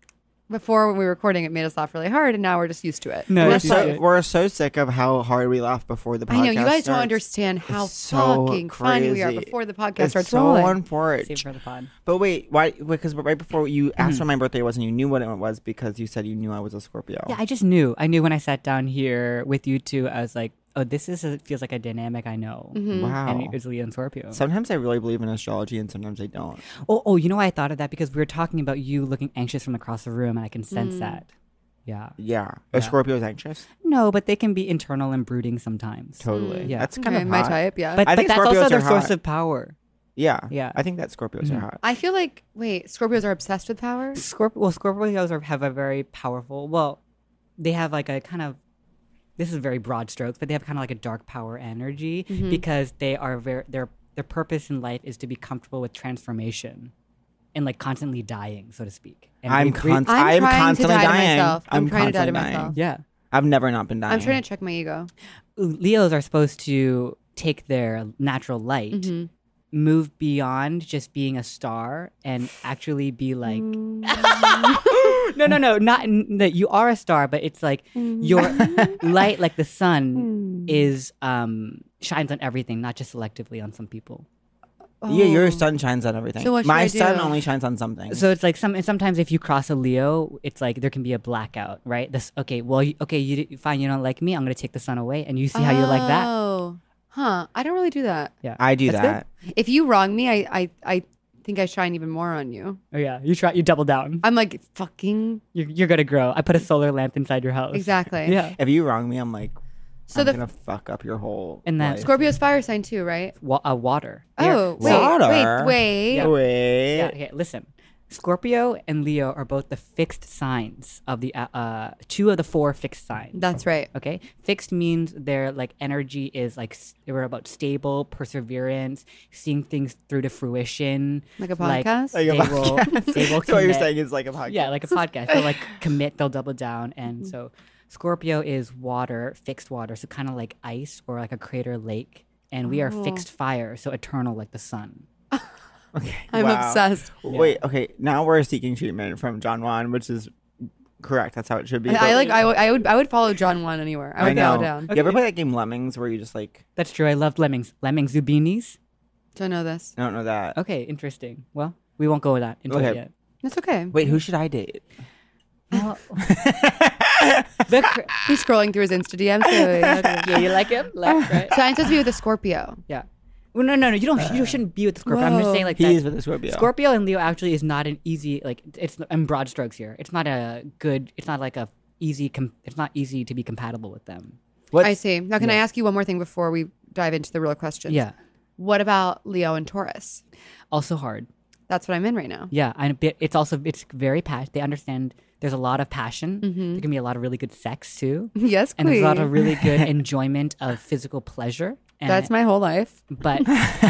before when we were recording, it made us laugh really hard, and now we're just used to it. No, We're it's so, just- we're so sick of how hard we laugh before the podcast. I know you guys don't starts. understand how It's so fucking funny we are crazy. before the podcast It's starts so rolling. unfortunate. Save for the pod. But wait, why? Because right before you asked when my birthday was, and you knew what it was because you said you knew I was a Scorpio. Yeah, I just knew. I knew when I sat down here with you two, I was like, oh, feels like a dynamic I know. Wow. And it was Leo and Scorpio. Sometimes I really believe in astrology, and sometimes I don't. Oh, you know why I thought of that? Because we were talking about you looking anxious from across the room, and I can sense that. Yeah. Yeah, a Scorpio is anxious. No, but they can be internal and brooding sometimes. Totally. Yeah. That's kind Okay, of my hot. type, yeah. But, I think that's Scorpios also their are source hot. of power. Yeah, Yeah. I think that Scorpios are hot. I feel like, wait, Scorpios are obsessed with power? Scorpios have a very powerful. Well, they have like a kind of. This is very broad strokes, but they have kind of like a dark power energy because they are their purpose in life is to be comfortable with transformation, and like constantly dying, so to speak. And I'm we- I'm trying trying to constantly die to dying. myself. I'm trying to die to constantly myself. Yeah. I've never not been dying. I'm trying to check my ego. Leos are supposed to take their natural light, move beyond just being a star, and actually be like, no, not that you are a star, but it's like your light, like the sun, is shines on everything, not just selectively on some people. Yeah, your sun shines on everything. So what should My I sun do? only shines on something. So it's like sometimes if you cross a Leo, it's like there can be a blackout, right? This fine, you don't like me, I'm gonna take the sun away, and you see how you like that. Oh, huh. I don't really do that. Yeah, I do That's that. If you wrong me, I think I shine even more on you. Oh yeah, you double down. I'm like, fucking. You're gonna grow. I put a solar lamp inside your house. Exactly. Yeah. If you wrong me, I'm like, So I'm the gonna fuck up your whole. And then life. Scorpio's fire sign too, right? Water. Oh, wait, Water? wait. Yeah. Wait. Yeah, okay, listen. Scorpio and Leo are both the fixed signs of the two of the four fixed signs. That's right. Okay, fixed means their like energy is like they were about stable perseverance, seeing things through to fruition. Like a podcast? Like a they podcast. will. They will So what you're commit. saying is like a podcast. Yeah, like a podcast. They'll like commit. They'll double down, and so Scorpio is water, fixed water, so kind of like ice or like a crater lake, and we are fixed fire, so eternal like the sun. Okay. I'm wow. obsessed. Wait. Okay. Now we're seeking treatment from John Juan, which is Correct. That's how it should be. I would follow John 1 anywhere. I would know. bow down. You ever play that game Lemmings where you just like? That's true. I loved Lemmings. Lemmings Zubinis. Don't know this. I don't know that. Okay, interesting. Well, we won't go with that into it Okay. yet. That's okay. Wait, who should I date? Well, He's scrolling through his Insta DMs. yeah, you like him? Left, right? So I'm supposed to be with a Scorpio. Yeah. Well, no. You don't. You shouldn't be with the Scorpio. I'm just saying, like, He that is with a Scorpio. Scorpio and Leo actually is not an easy. Like, it's in broad strokes here. It's not a good. It's not like a easy. It's not easy to be compatible with them. I see. Now, can I ask you one more thing before we dive into the real questions? Yeah. What about Leo and Taurus? Also hard. That's what I'm in right now. Yeah, it's very passionate. They understand. There's a lot of passion. There can be a lot of really good sex too. Yes, And there's a lot queen. of really good enjoyment of physical pleasure. And That's my whole life. But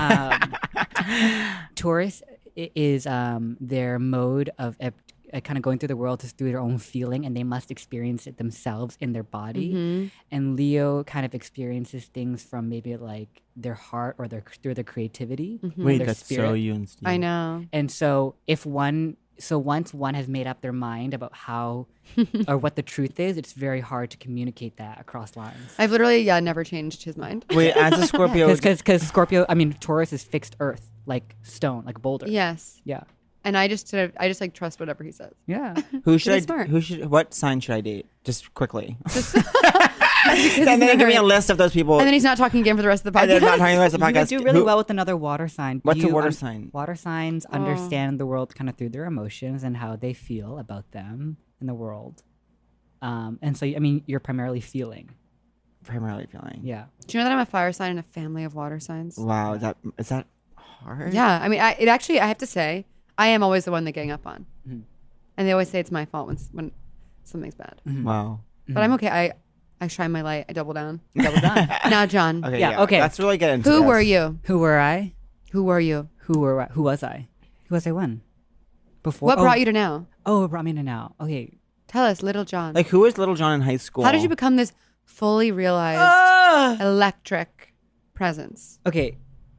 Taurus is their mode of kind of going through the world just through their own feeling, and they must experience it themselves in their body. And Leo kind of experiences things from maybe like their heart or through their creativity. Wait, their that's spirit. so you and Steve. I know. And so once one has made up their mind about how or what the truth is, it's very hard to communicate that across lines. I've literally never changed his mind. Wait, as a Scorpio, Because Scorpio, I mean Taurus is fixed earth, like stone, like a boulder. Yes. Yeah. And I just like trust whatever he says. Yeah. who should Really I? smart. What sign should I date? Just quickly. Because And then give me a list of those people. And then he's not talking again for the rest of the podcast. And then not talking the rest of the You would podcast. do really Who- well with another water sign. What's a water sign? Water signs understand the world kind of through their emotions and how they feel about them in the world. And so, I mean, you're primarily feeling. Primarily feeling. Yeah. Do you know that I'm a fire sign in a family of water signs? Wow, is that hard? Yeah. I mean, I have to say, I am always the one they gang up on. And they always say it's my fault when something's bad. Wow. But I'm okay. I shine my light. I double down. Double down. Now, John, Okay. Yeah, okay. Let's really get into who this. were you? Who were I? Who were you? Who was I? Who was I when? Before? What brought you to now? Oh, it brought me to now. Okay. Tell us, Little John. Like, who was Little John in high school? How did you become this fully realized electric presence? Okay.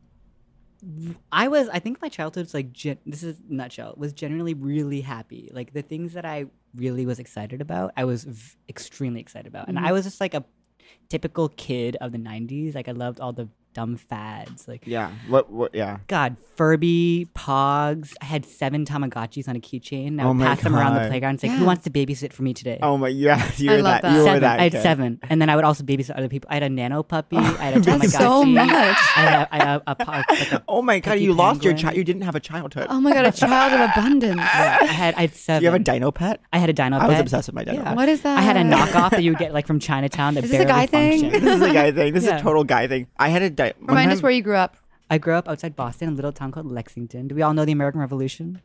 I think my childhood's like, this is nutshell, was generally really happy. Like the things that I really was excited about, I was extremely excited about. And I was just like a typical kid of the 90s. Like I loved all the dumb fads. Like, Yeah. What? Yeah. God, Furby, Pogs. I had 7 Tamagotchis on a keychain. And I Oh would my pass them around the God. playground and say, Yeah. who wants to babysit for me today? Oh my. Yeah. You I were love that. that. You were 7. that. I had kid. 7. And then I would also babysit other people. I had a nano puppy. I had a Tamagotchi. That's so much. I had a Oh my God! Cookie You lost your penguin. child. You didn't have a childhood. Oh my God, a child of abundance. I had 7. Do you have a dino pet? I had a dino I was pet. obsessed with my dino. Yeah. What is that? I had a knockoff that you would get like from Chinatown that Is this a barely guy thing? functioned. This is a guy thing. This is Yeah. a total guy thing. I had a. Remind us where you grew up. I grew up outside Boston in a little town called Lexington. Do we all know the American Revolution?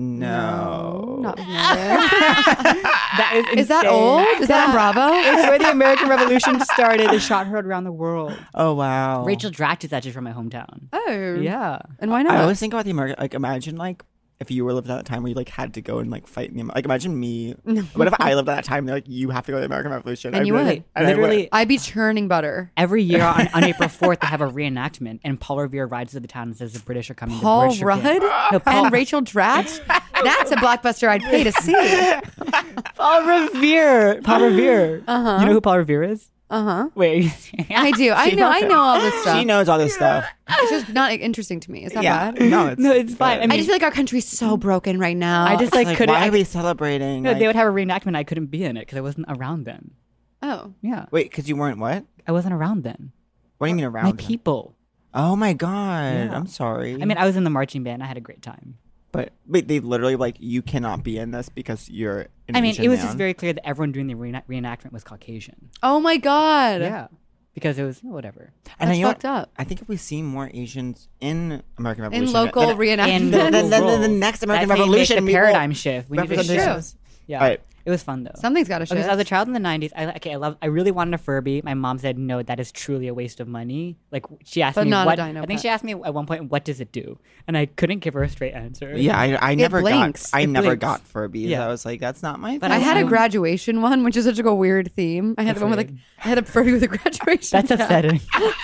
No. Not familiar. That Is that old? Is that on Bravo? It's where the American Revolution started. They shot her around the world. Oh wow. Rachel Dratch is actually from my hometown. Oh. Yeah. And why not? I always think about the American. Like, imagine like if you were lived at that time where you like had to go and like fight in the. Like, imagine me. What if I lived at that time? They're like, you have to go to the American Revolution. And I'd you be like- would. and I Literally, I'd be churning butter. every year on April 4th, they have a reenactment, and Paul Revere rides to the town and says the British are coming. Paul the British are Rudd coming. No, Paul, and Rachel Dratch? That's a blockbuster I'd pay to see. Paul Revere. Paul Revere. Uh-huh. You know who Paul Revere is? Uh-huh. Wait. I do. I know all this stuff. She knows all this stuff. It's just not interesting to me. Is that Yeah. bad? No, it's No, it's fine. I mean, I just feel like our country's so broken right now. I just It's like couldn't. why are we celebrating? No, Like- they would have a reenactment. I couldn't be in it because I wasn't around then. Oh. Yeah, Wait, because you weren't what? I wasn't around then. What do you mean around? My him? people. Oh my God! Yeah. I'm sorry. I mean, I was in the marching band. I had a great time. but wait, they literally like you cannot be in this because you're. An I mean, Asian it was man. just very clear that everyone doing the reenactment was Caucasian. Oh my God. Yeah, because it was whatever. And That's you know fucked what? up. I think if we see more Asians in American In Revolution, local then- reenactment. then local the roles. next American That's how you make Revolution, the we will- paradigm shift. We need to representation. shift. Yeah, All right. it was fun though. Something's got to Okay, shift. so as a child in the 90s, I really wanted a Furby. My mom said, no, that is truly a waste of money. Like, she asked But me not a what, dino I think pet. she asked me at one point, what does it do? And I couldn't give her a straight answer. Yeah, I never blinks. got. I It never blinks. got Furbies. Yeah. I was like, that's not my. But thing. I had a Um, graduation one, which is such like a weird theme. I had That's the one with like weird. I had a Furby with a graduation. That's cap. upsetting.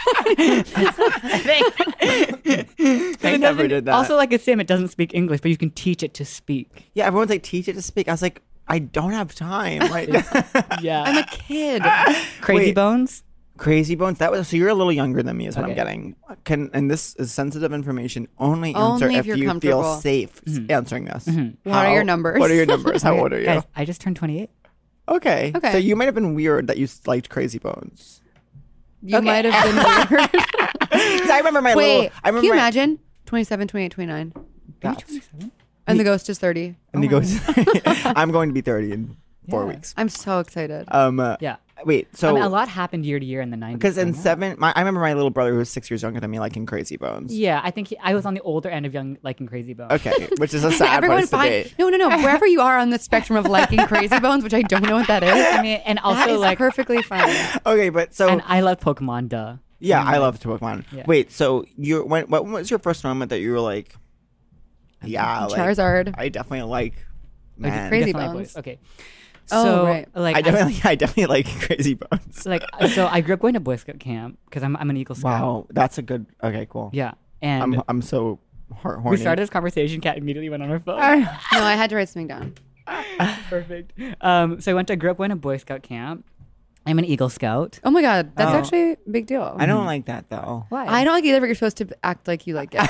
I never did that. Also, like a sim, it doesn't speak English, but you can teach it to speak. yeah, everyone's like, teach it to speak. I was like, I don't have time. Like, Yeah. I'm a kid. Crazy Wait. Bones. Crazy Bones. That was so you're a little younger than me, is what I'm Okay. getting. And this is sensitive information. Only Only answer if if you're you comfortable. feel safe answering this. What are your numbers? What are your numbers? How old are you? Guys, I just turned 28. Okay. Okay. So you might have been weird that you liked Crazy Bones. You might have been weird. 'Cause I remember my Wait, little. I remember can you my- imagine? 27, 28, 29. That's- And the ghost is 30. And he goes, I'm going to be 30 in 4 weeks. I'm so excited. Yeah. Wait, so I mean, a lot happened year to year in the 90s. because in growing up. I remember my little brother who was 6 years younger than me liking Crazy Bones. Yeah, I think I was on the older end of young liking Crazy Bones. Okay, which is a sad Everyone place to find be. no. Wherever you are on the spectrum of liking Crazy Bones, which I don't know what that is. I mean, and That also is like, perfectly fine. Okay, but so and I love Pokemon. Duh. yeah, I love Pokemon. Yeah. Wait, so what was your first moment that you were like, yeah, like, Charizard. I definitely like man. Crazy Definitely Bones. boys. Okay. Oh, So right. like I definitely like Crazy Bones. so I grew up going to Boy Scout camp because I'm an Eagle Scout. Wow, that's a good. Okay, cool. Yeah, and I'm so horny. we started this conversation. Kat immediately went on her phone. No, I had to write something down. Perfect. So I grew up going to Boy Scout camp. I'm an Eagle Scout. Oh my god, that's Oh. actually a big deal. I don't like that though. Why? I don't like either, but you're supposed to act like you like it.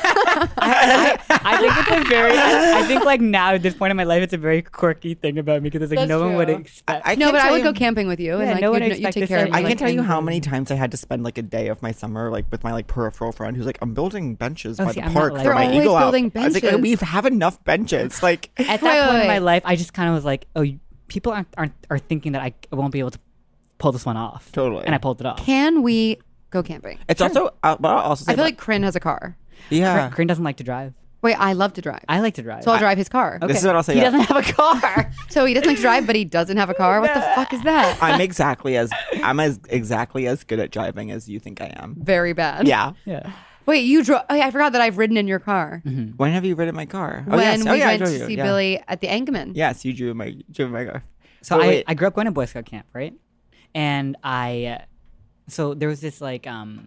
I think it's a very. I think like now at this point in my life, it's a very quirky thing about me because it's like That's no one would true. expect. No, can't but I tell would you- go camping with you, and Yeah, like no one you expect take this care of and- me. I like can't tell you how anything. many times I had to spend like a day of my summer like with my like peripheral friend who's like, I'm building benches Oh, by see, the I'm not park like for that. my They're Eagle always out. building I was like, benches. we have enough benches. Like, At that Wait, point in my wait. life, I just kind of was like, oh, people are thinking that I won't be able to pull this one off. Totally. And I pulled it off. Can we go camping? it's also, but I'll also say, I feel like Corinne has a car. yeah. Corinne doesn't like to drive. Wait, I love to drive. I like to drive. So I'll drive his car. This is what I'll say. He yeah. doesn't have a car. So he doesn't like to drive, but he doesn't have a car. What the fuck is that? I'm exactly as good at driving as you think I am. Very bad. Yeah. Yeah. Wait, you drove? I forgot that I've ridden in your car When have you ridden my car? when yes. we I went drove to you. see Yeah. Billy at the Engelman. Yes, you drove my car. So Wait, wait. I grew up going to Boy Scout camp, right? And so there was this like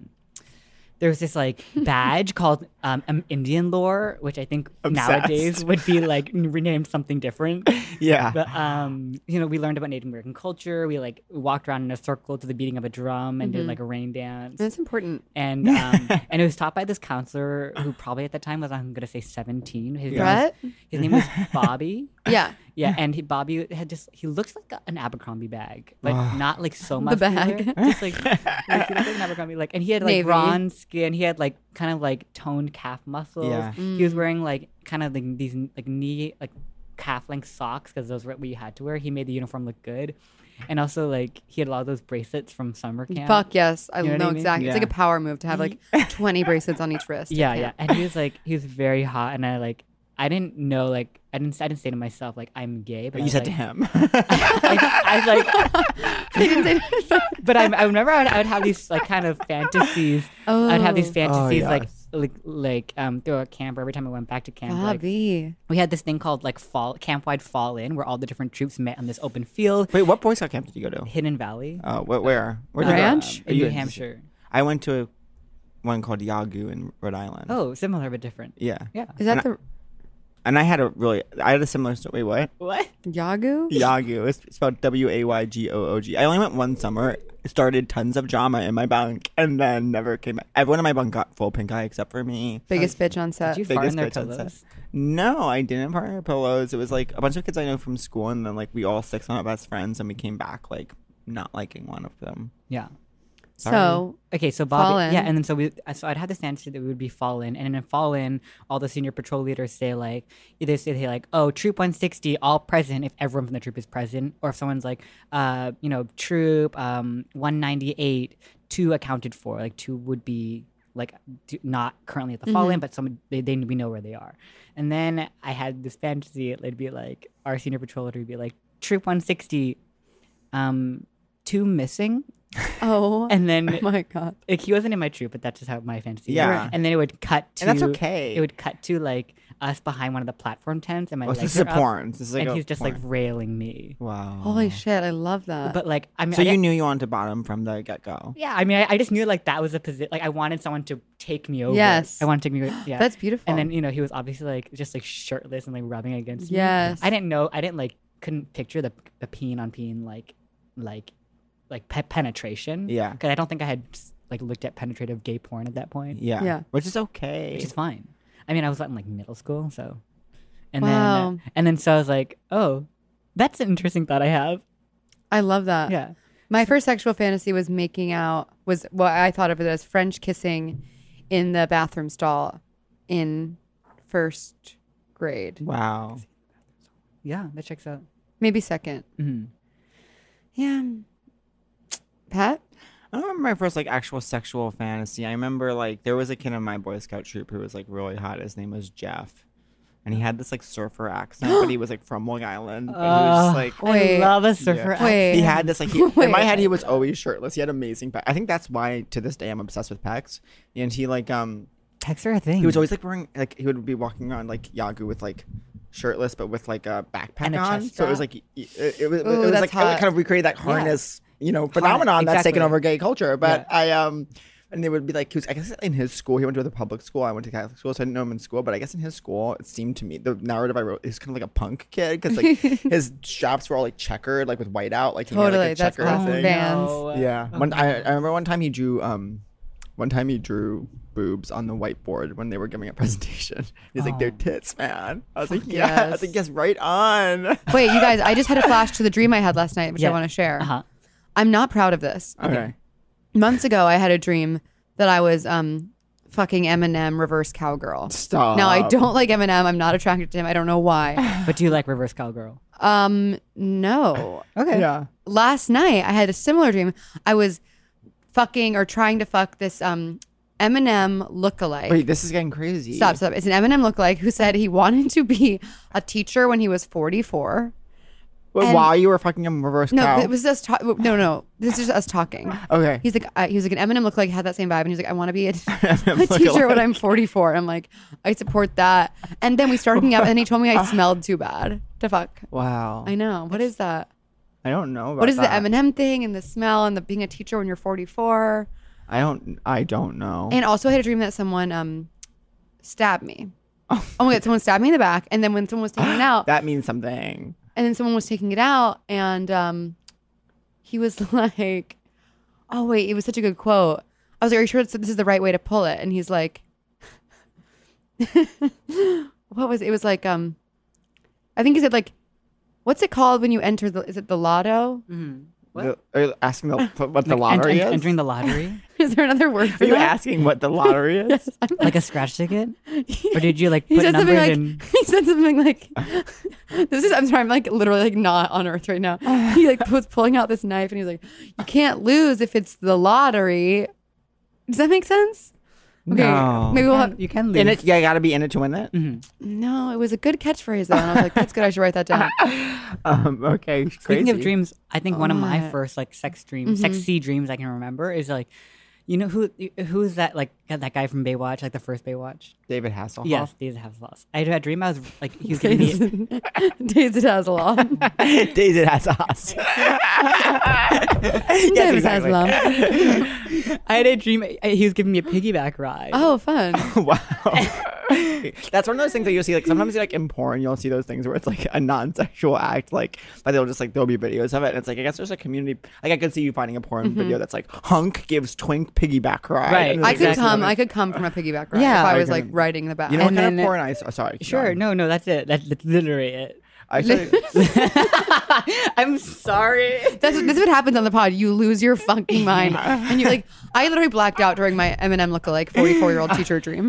badge called Indian lore, which I think nowadays would be like renamed something different. Yeah. But we learned about Native American culture. We like walked around in a circle to the beating of a drum and did like a rain dance. That's important. And and it was taught by this counselor who probably at the time was, I'm gonna say 17. Brett? His name was Bobby. Yeah. Yeah, and Bobby he looks like an Abercrombie bag, but not like so much. bag. Just like he looked like an Abercrombie, like, and he had like Navy. bronze skin. He had like kind of like toned calf muscles. Yeah. He was wearing like kind of like these like knee like calf length socks because those were what you had to wear. He made the uniform look good, and also like he had a lot of those bracelets from summer camp. Fuck yes. I You know what know I mean? exactly. It's Yeah. like a power move to have like 20 bracelets on each wrist. at Yeah, yeah, camp. and he was very hot, and I didn't know like I didn't say to myself like I'm gay, but you I was said to like, him. I was like, but I remember I would have these like kind of fantasies. I'd have these fantasies yes. like through a camp. Or every time I went back to camp, like, Bobby. we had this thing called like camp-wide fall-in, where all the different troops met on this open field, Wait, what Boy Scout camp did you go to? Hidden Valley, Where? Where did you go? Ranch? Are in you New Hampshire. I went to one called Yagu in Rhode Island. Oh, similar but different. Yeah. Yeah. Is that the And I had a similar story. Wait, what? What? Yagu? Yagu. It's spelled Waygoog. I only went one summer. Started tons of drama in my bunk, and then never came back. Everyone in my bunk got full pink eye except for me. Biggest bitch on set. Did you fart in their bitch on set. pillows? No, I didn't fart in our pillows. It was like a bunch of kids I know from school, and then like we all 6 of my best friends, and we came back like not liking one of them. Yeah. So Okay, so Fall Bobby, in. yeah, and then so I'd had this fantasy that we would be fall in, and in fall in, all the senior patrol leaders say like, either say like, oh, troop 160, all present if everyone from the troop is present, or if someone's like, troop 198, 2 accounted for, like 2 would be like not currently at the fall in, but someone we know where they are, and then I had this fantasy it'd be like our senior patrol leader would be like, troop 160, 2 missing. oh, And then my god. like he wasn't in my troop, but that's just how my fantasy. Yeah. Was. And then it would cut to. And that's okay. It would cut to like us behind one of the platform tents, and my Oh, so legs this is are a up, porn. This is like and a he's just like porn. railing me. Wow. Holy shit, I love that. But like I mean, So I you didn't- knew you wanted to bottom from the get go. Yeah, I mean, I just knew like that was a position. Like I wanted someone to take me over. Yes. I want to take me. Yeah, That's beautiful. And then he was obviously like just like shirtless and like rubbing against me. Yes. I didn't know. I didn't like couldn't picture the peen on peen penetration. Yeah. Because I don't think I had like looked at penetrative gay porn at that point. Yeah. Yeah. Which is okay. Which is fine. I mean, I was in like middle school, so. Wow. Then so I was like, oh, that's an interesting thought I have. I love that. Yeah. My first sexual fantasy was making out, was what I thought of it as French kissing in the bathroom stall in first grade. Wow. Yeah, that checks out. Maybe second. Mhm. Yeah. Pat? I don't remember my first like actual sexual fantasy. I remember like there was a kid in my Boy Scout troop who was like really hot. His name was Jeff. And he had this like surfer accent, but he was like from Long Island. But he was just like Wait. I love a surfer. Yeah. Wait. He had this like in Wait. my head he was always shirtless. He had amazing pecs. I think that's why to this day I'm obsessed with pecs. And he like Pecs are a thing. he was always like wearing like he would be walking around like Yagu with like shirtless but with like a backpack And a on. chest So it was strap. like it was Ooh, that's like it hot. kind of recreated that harness phenomenon that's taken exactly. over gay culture. But and they would be like, I guess in his school, he went to the public school. I went to Catholic school, so I didn't know him in school. But I guess in his school, it seemed to me, the narrative I wrote, he's kind of like a punk kid because like his straps were all like checkered, like with white out. Like he had, Totally. like, a That's checker awesome. thing. Vans. Yeah. I remember one time he drew boobs on the whiteboard when they were giving a presentation. He's like, they're tits, man. I was like, yeah. I was like, yes, right on. Wait, you guys, I just had a flash to the dream I had last night, which I Yeah. want to share. Uh-huh. I'm not proud of this. Okay. Months ago, I had a dream that I was fucking Eminem reverse cowgirl. Stop. Now, I don't like Eminem. I'm not attracted to him. I don't know why. But do you like reverse cowgirl? No. Okay. Yeah. Last night, I had a similar dream. I was fucking or trying to fuck this Eminem lookalike. Wait, this is getting crazy. Stop. It's an Eminem lookalike who said he wanted to be a teacher when he was 44. Wait, and- while you were fucking him reverse No, cow? it was us. No. This is just us talking. Okay. He's like an Eminem lookalike, had that same vibe, and he's like, I want to be a Eminem teacher when lookalike. I'm 44. I'm like, I support that. And then we started hanging out, and he told me I smelled too bad to fuck. Wow. I know. What is that? I don't know about What is that. the Eminem thing and the smell and the being a teacher when you're 44? I don't know. And also, I had a dream that someone stabbed me. Oh my god! Someone stabbed me in the back, and then when someone was taking it out, that means something. and then someone was taking it out, and he was like, "Oh wait, it was such a good quote." I was like, "Are you sure this is the right way to pull it?" And he's like, "What was it? It was like I think he said like, what's it called when you enter the? Is it the lotto? What? Are you asking what the Like, lottery is? Entering the lottery? Is there another word for Are you that?" asking what the lottery is? Like a scratch ticket? Or did you like He put said something numbers like in? he said something like I'm sorry, I'm like literally like not on earth right now. He like was pulling out this knife and he's like, you can't lose if it's the lottery. Does that make sense? Okay, No. maybe we'll have You can lose. In it, yeah, gotta be in it to win it. no, it was a good catchphrase though. And I was like, that's good, I should write that down. Okay. Speaking of crazy. dreams, I think one of my What? first like sexy dreams I can remember is like, you know who's that like that guy from Baywatch, like the first Baywatch? David Hasselhoff. Yes, David Hasselhoff. I had a dream I was like he was giving me Days it has a lot. David Hasselhoff. Yes, David exactly. Hasselhoff. I had a dream he was giving me a piggyback ride. Oh, fun. Wow. That's one of those things that you'll see, like sometimes you like in porn, you'll see those things where it's like a non-sexual act, like, but they'll just like there'll be videos of it, and it's like I guess there's a community. Like I could see you finding a porn video that's like hunk gives twink piggyback ride. Right. And it's I like, could Exactly. I could come from a piggyback ride Yeah. if I was Okay. like riding the back. You know what And kind of then- porn I sorry. Sure, no, that's it. That's literally it. I said, I'm sorry. This is what happens on the pod. You lose your fucking mind. And you're like, I literally blacked out during my Eminem lookalike 44-year-old teacher dream.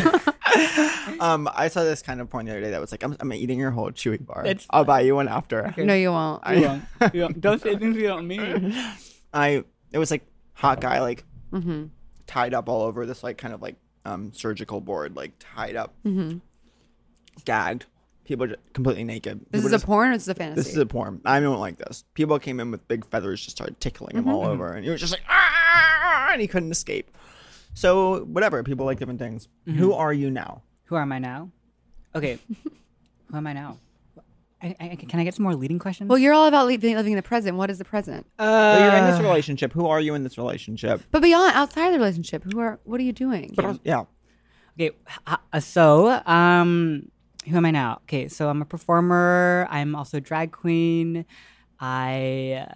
I saw this kind of porn the other day that was like, I'm eating your whole Chewy bar. It's I'll buy you one after. No, you won't. You don't- don't say things you don't mean. It was like hot guy like tied up all over this like kind of like surgical board, like tied up, gagged. People just completely naked. This People is a just- porn or this is a fantasy? This is a porn. I don't like this. People came in with big feathers, just started tickling him all over, and he was just like, ah, and he couldn't escape. So whatever. People like different things. Who are you now? Who am I now? Okay. Who am I now? Can I get some more leading questions? Well, you're all about living in the present. What is the present? So you're in this relationship. Who are you in this relationship? But beyond, outside of the relationship, what are you doing? Yeah. Okay, so Who am I now? Okay, so I'm a performer. I'm also a drag queen. I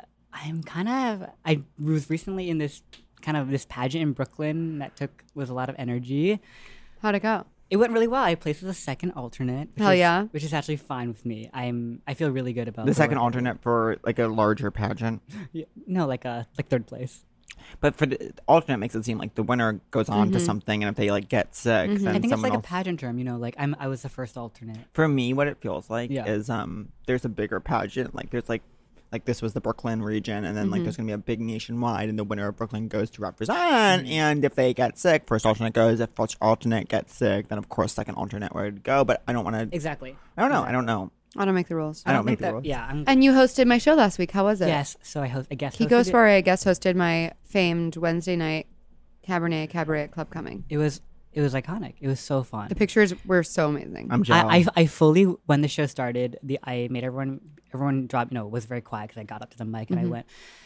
was recently in this pageant in Brooklyn that was a lot of energy. How'd it go? It went really well. I placed as a second alternate. Which is actually fine with me. I feel really good about The second work I did. alternate for like a larger pageant. Yeah, no, like third place. But for the alternate makes it seem like the winner goes on to something, and if they like get sick, then I think it's someone like a else. pageant term, you know, like I was the first alternate. For me, what it feels like Yeah. is there's a bigger pageant. Like there's like this was the Brooklyn region, and then like there's gonna be a big nationwide, and the winner of Brooklyn goes to represent. And if they get sick, first alternate goes. If first alternate gets sick, then of course second alternate would go. But I don't want to. Exactly. I don't know. I don't know. I don't make the rules. I don't make think the rules. Yeah. And you hosted my show last week. How was it? Yes. So I guess Kiko Soiree, I guess, hosted my famed Wednesday night Cabernet Cabaret at Club Coming. It was iconic. It was so fun. The pictures were so amazing. I'm jealous. I fully, when the show started, I made everyone drop, was very quiet because I got up to the mic and I went,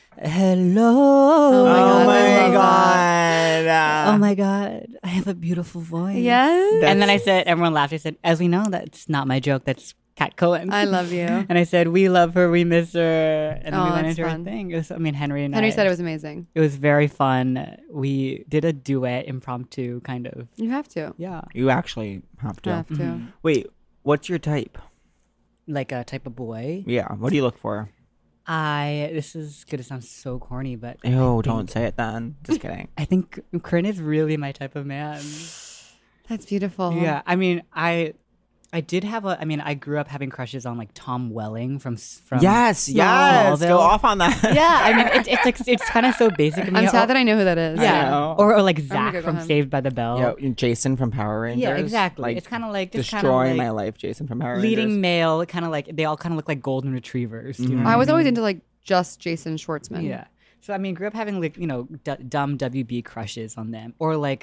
hello. Oh my God, Oh I my love god. Oh my God, I have a beautiful voice. Yes. And then I said, everyone laughed. I said, as we know, that's not my joke. That's Kat Cohen. I love you. And I said, we love her, we miss her. And then we Oh, went that's into fun. our thing. It was, Henry and Henry I. said it was amazing. It was very fun. We did a duet, impromptu kind of. You have to. Yeah. You actually have to. Have to. Wait, what's your type? Like a type of boy. Yeah, what do you look for? This is going to sound so corny, but Oh, don't say it then. Just kidding. I think Corinne is really my type of man. That's beautiful. Yeah, I mean, I did have I grew up having crushes on like Tom Welling from Yes, yes. Go Smallville. off on that. Yeah, I mean, it's like it's kind of so basic. I'm sad that I know who that is. Yeah, know. or like gonna Zach Google from him. Saved by the Bell. Yeah, Jason from Power Rangers. Yeah, exactly. Like, It's kinda like- just kinda destroying like my life, Jason from Power Leading Rangers. male, kind of like they all kind of look like golden retrievers. You know I what was mean? always into like just Jason Schwartzman. Yeah. So I mean, grew up having like dumb WB crushes on them, or like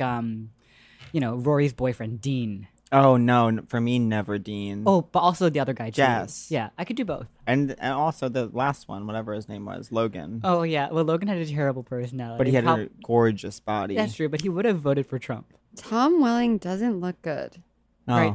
Rory's boyfriend Dean. Oh no, for me, never Dean. Oh, but also the other guy, too. Jess. Yeah, I could do both. and also the last one, whatever his name was, Logan. Oh yeah, well Logan had a terrible personality, But he had a gorgeous body. That's true, but he would have voted for Trump. Tom Welling doesn't look good. Oh. Right.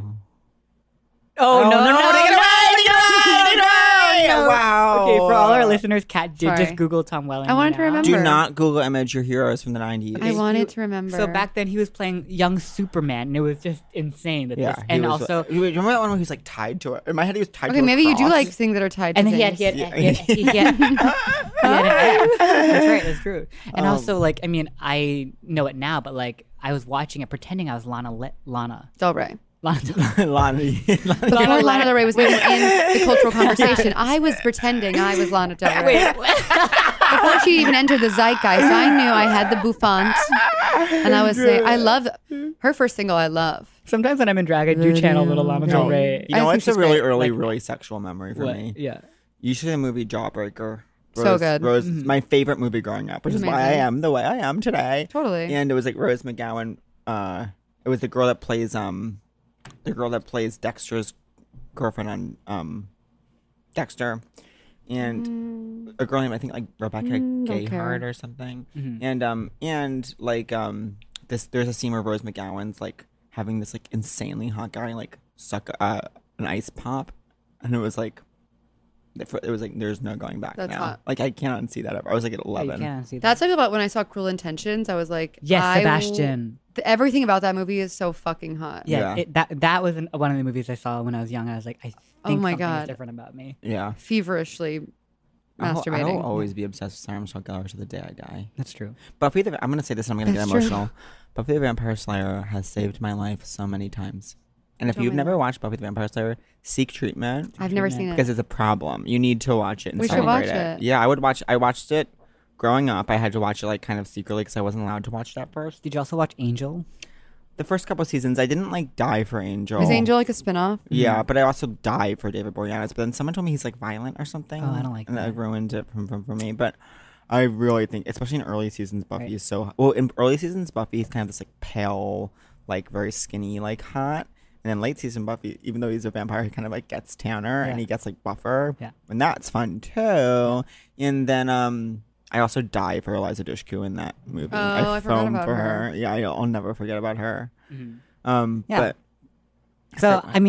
Oh, no, no, no, take it no, away, take it away, take it away. Wow. Okay, for all our listeners, Kat did Sorry. just Google Tom Welling. I wanted to now. remember. Do not Google image your heroes from the 90s. I wanted to remember. So back then he was playing young Superman, and it was just insane. That Yeah, this, and also, remember that one where he was like tied to it? In my head, he was tied to Okay, a maybe you do cross. like things that are tied to and then things. he had an F. That's right, that's true. And also, like, I mean, I know it now, but like, I was watching it, pretending I was Lana. Del Rey. Lonnie. Before Lana Del Rey was even in the cultural conversation, I was pretending I was Lana Del Rey. Before she even entered the zeitgeist, I knew I had the bouffant. And I was saying, I love her first single, I love. Sometimes when I'm in drag, I do channel little Lana Del Rey. You know I what's think a she's really great. early, Like- really sexual memory for me? Yeah. You should see the movie Jawbreaker. So good. Rose is my favorite movie growing up, which is why I Amazing. am the way I am today. Totally. And it was like Rose McGowan. It was the girl that plays Dexter's girlfriend on Dexter, and a girl named I think like Rebecca Gayheart or something. And like there's a scene where Rose McGowan's like having this like insanely hot guy like suck an ice pop, and it was like there's no going back That's now. hot. Like I cannot unsee that ever. I was like at 11. Yeah, see that. That's like about when I saw Cruel Intentions. I was like, Yes, Sebastian. Everything about that movie is so fucking hot. Yeah, Yeah. that was one of the movies I saw when I was young. I was like, I think my something God. is different about me. Yeah. Feverishly I masturbating. will always be obsessed with Sarah Michelle Gellar to the day I die. That's true. Buffy the I'm gonna say this and I'm gonna That's get true. emotional. Buffy the Vampire Slayer has saved my life so many times. And if Tell you've me never more. watched Buffy the Vampire Slayer, seek treatment. I've never seen it. Because it's a problem. You need to watch it and We should celebrate watch it. Yeah, I watched it growing up. I had to watch it like kind of secretly because I wasn't allowed to watch it at first. Did you also watch Angel? The first couple seasons, I didn't like die for Angel. Is Angel like a spinoff? Yeah, but I also died for David Boreanaz. But then someone told me he's like violent or something. Oh, I don't like and that. ruined it for me. But I really think, especially in early seasons, Buffy is so well. In early seasons, Buffy is kind of this like pale, like very skinny, like hot. And then late season Buffy, even though he's a vampire, he kind of like gets tanner and Yeah. he gets like buffer. Yeah. And that's fun too. And then I also die for Eliza Dushku in that movie. Oh, I forgot foam about for her. Yeah, I'll never forget about her. Yeah. But So I mean,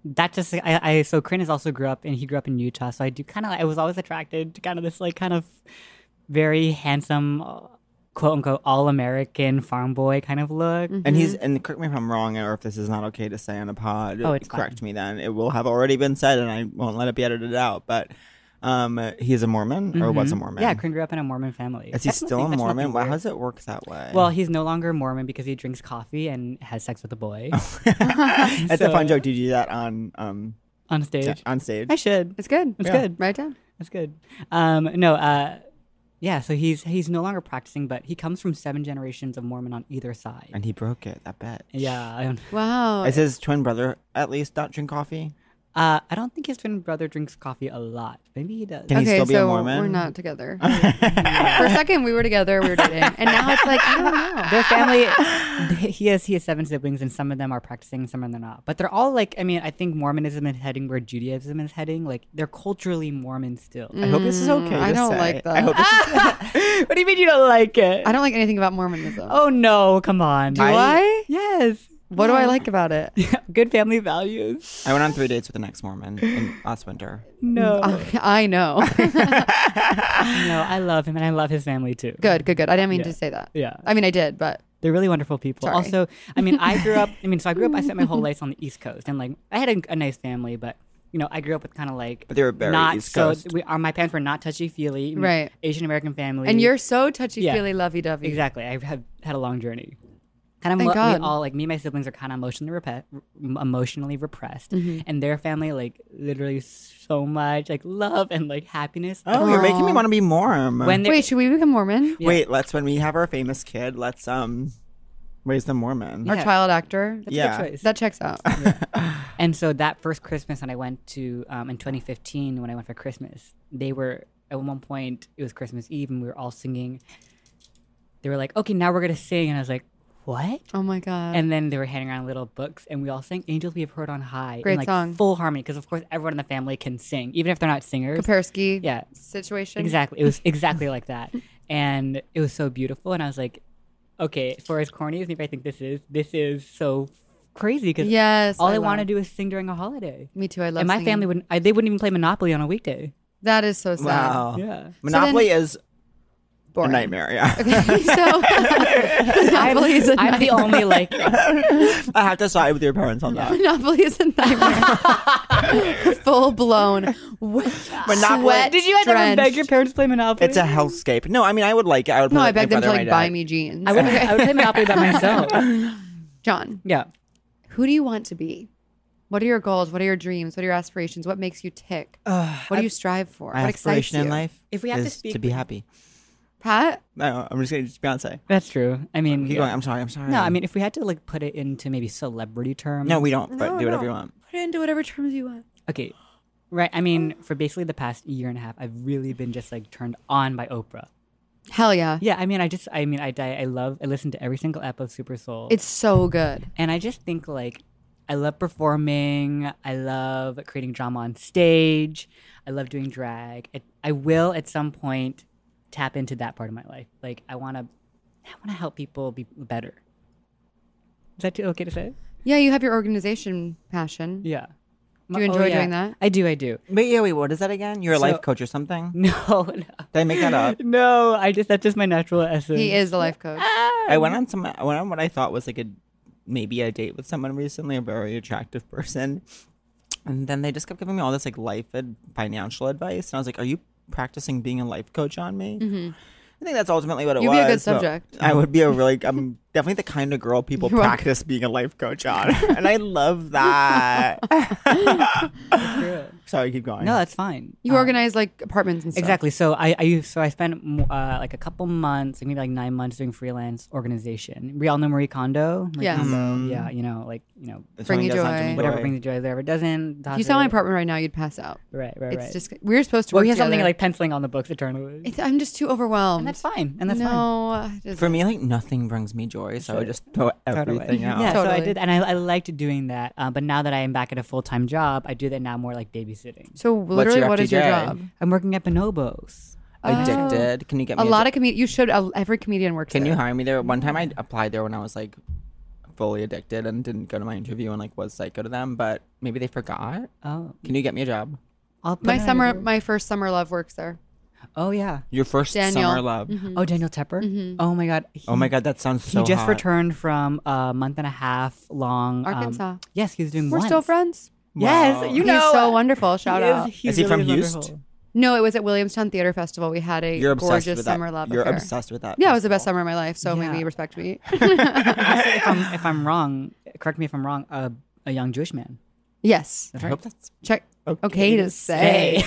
that just so Corinne grew up in Utah, so I do kind of I was always attracted to kind of this like kind of very handsome quote unquote all American farm boy kind of look. And correct me if I'm wrong, or if this is not okay to say on a pod. Oh, it's correct fine. me then. It will have already been said, and I won't let it be edited out. But he's a Mormon, or was a Mormon. Yeah, Corinne grew up in a Mormon family. Is he still a That's Mormon? nothing Why weird. does it work that way? Well, he's no longer Mormon because he drinks coffee and has sex with a boy That's a fun joke. Did you do that on stage. on stage? I should. It's good. It's good. Write it down. That's good. Yeah, so he's no longer practicing, but he comes from 7 generations of Mormon on either side. And he broke it. That bet. Yeah, I don't. Wow. Is his twin brother at least not drink coffee? I don't think his twin brother drinks coffee a lot. Maybe he does. Can he Okay, still be a so Mormon? we're not together. For a second, we were together, we were dating, and now it's like I don't know. Their family, he has 7 siblings, and some of them are practicing, some of them are not. But they're all like, I mean, I think Mormonism is heading where Judaism is heading. Like they're culturally Mormon still. I hope this is okay. I to don't say. like that. I hope this is What do you mean you don't like it? I don't like anything about Mormonism. Oh no, come on. Do I? Yes. What do I like about it? Good family values. I went on 3 dates with an ex-Mormon last winter. No. I know. No, I love him and I love his family too. Good. I didn't mean Yeah. to say that. Yeah. I mean, I did, but They're really wonderful people. Sorry. Also, I mean, I spent my whole life on the East Coast, and like I had a nice family, but you know, I grew up with kind of like, But they were very not East so. Coast. My parents were not touchy feely, Right. Asian American family, and you're so touchy-feely, lovey-dovey. exactly. I have had a long journey. Kind of, Thank we God. all like me and my siblings are kind of emotionally repressed, Mm-hmm. and their family like literally so much like love and like happiness. Oh, you're making me want to be Mormon. When they Wait, should we become Mormon? Yeah. Wait, when we have our famous kid, let's raise them Mormon. Our Yeah. child actor? That's Yeah. a good choice. That checks out. And so that first Christmas when I went to in 2015 when I went for Christmas, they were at one point it was Christmas Eve and we were all singing. They were like, "Okay, now we're gonna sing," and I was like, "What?" Oh my God. And then they were handing around little books, and we all sang "Angels We Have Heard on High" Great in like song. full harmony because of course everyone in the family can sing, even if they're not singers. Kapersky Yeah. situation. Exactly, it was exactly like that, and it was so beautiful. And I was like, "Okay, for as corny as maybe I think this is so crazy because Yes. all I love- want to do is sing during a holiday." Me too. I love And my singing. family wouldn't. They wouldn't even play Monopoly on a weekday. That is so sad. Wow. Yeah. Monopoly is a Boring. nightmare. Yeah. So Monopoly is a I'm the only like. I have to side with your parents on that. Monopoly is a nightmare. Full blown Monopoly- Did you ever beg your parents to play Monopoly? It's a hellscape. No, I mean I would like it. I would. No, play I with my begged them to brother like and buy my dad. me jeans. I would play Monopoly by myself. John, Yeah. who do you want to be? What are your goals? What are your dreams? What are your aspirations? What makes you tick? What do you strive for? My What excites aspiration you? in life If we have to is speak- to be happy. Pat? No, I'm just gonna just Beyonce. That's true. I mean, Keep going. I'm sorry. no, I mean, if we had to like put it into maybe celebrity terms. No, we don't. But do whatever you want. Put it into whatever terms you want. Okay. Right. I mean, for basically the past year and a half, I've really been just like turned on by Oprah. Hell yeah. Yeah. I listen to every single ep of Super Soul. It's so good. And I just think like I love performing. I love creating drama on stage. I love doing drag. I will at some point tap into that part of my life. Like I want to help people be better. Is that okay to say? Yeah, you have your organization passion. Yeah. Do you enjoy doing that? I do. Wait. What is that again? You're a So- life coach or something? No. Did I make that up? No, that's just my natural essence. He is the life coach. I went on what I thought was like maybe a date with someone recently, a very attractive person. And then they just kept giving me all this like financial advice. And I was like, are you practicing being a life coach on me? Mm-hmm. I think that's ultimately what it You'd was. be a good So subject. I would be I'm definitely the kind of girl people You're welcome. practice being a life coach on. And I love that. Sorry, keep going. No, that's fine. You organize like apartments and stuff. Exactly. So I spent like a couple months, like maybe like 9 months doing freelance organization. We all know Marie Kondo. Like, Yes. Kondo, yeah, If Bring someone you does not joy. to me whatever joy. brings you joy, whatever doesn't. If you saw my apartment right now, you'd pass out. Right. It's just we were supposed to Well, work we have something together. like penciling on the books eternally. I'm just too overwhelmed. And that's fine. And that's fine. no, fine. For me, like nothing brings me joy, so I just throw everything out. Yeah, so I Totally. did, and I liked doing that. But now that I am back at a full time job, I do that now more like babysitting. So literally, your what is your FTJ? job? I'm working at Bonobos. Addicted. Can you get me A lot of every comedian works Can there. you hire me there? One time I applied there when I was like fully addicted and didn't go to my interview and like was psycho to them, but maybe they forgot. Oh, Can you get me a job? I'll put My it on summer, your- my first summer love works there. Oh yeah. Your first Daniel. summer love. Oh, Daniel Tepper. Oh my God. Oh my God, that sounds so He just hot. returned from a month and a half long Arkansas. Yes, he was doing. We're once. still friends. Yes, Wow. you know. He's so wonderful. Shout out. Is he from Houston? wonderful. No, it was at Williamstown Theater Festival. We had a You're obsessed gorgeous with summer that. love You're affair. obsessed with that. Yeah, it was the best festival. summer of my life. So Yeah. maybe respect me. if I'm wrong, correct me if I'm wrong. A young Jewish man. Yes. I hope that's Check. Okay to say.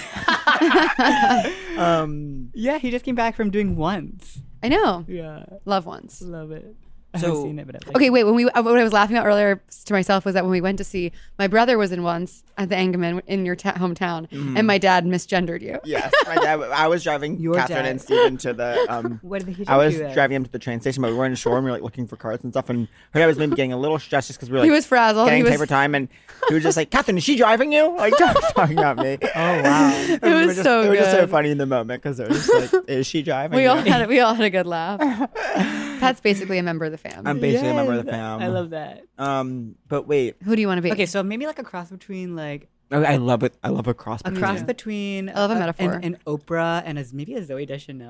Yeah, he just came back from doing once. I know. Yeah, Love ones. love it. I So- haven't seen it, but I like Okay, wait. What I was laughing about earlier to myself was that when we went to see, my brother was in once at the Engelman in your hometown, and my dad misgendered you. Yes, my dad. I was driving Your Catherine dad. and Steven to the. What did he I was do then? driving him to the train station, but we were in the shore and we were like looking for cars and stuff. And her dad was maybe getting a little stressed just because we were like He was frazzled. getting He was- paper time, and he was just like, "Catherine, is she driving you?" Like talking about me. Oh wow. It was so It was just so good. funny in the moment because it was just like, "Is she driving?" We you? all had a good laugh. Pat's basically a member of the fam. I'm basically a member of the fam. I love that. But wait, Who do you want to be? Okay, so maybe like a cross between like I love it. I love a cross. a between cross them. between I love a metaphor. an Oprah and maybe a Zoe Deschanel.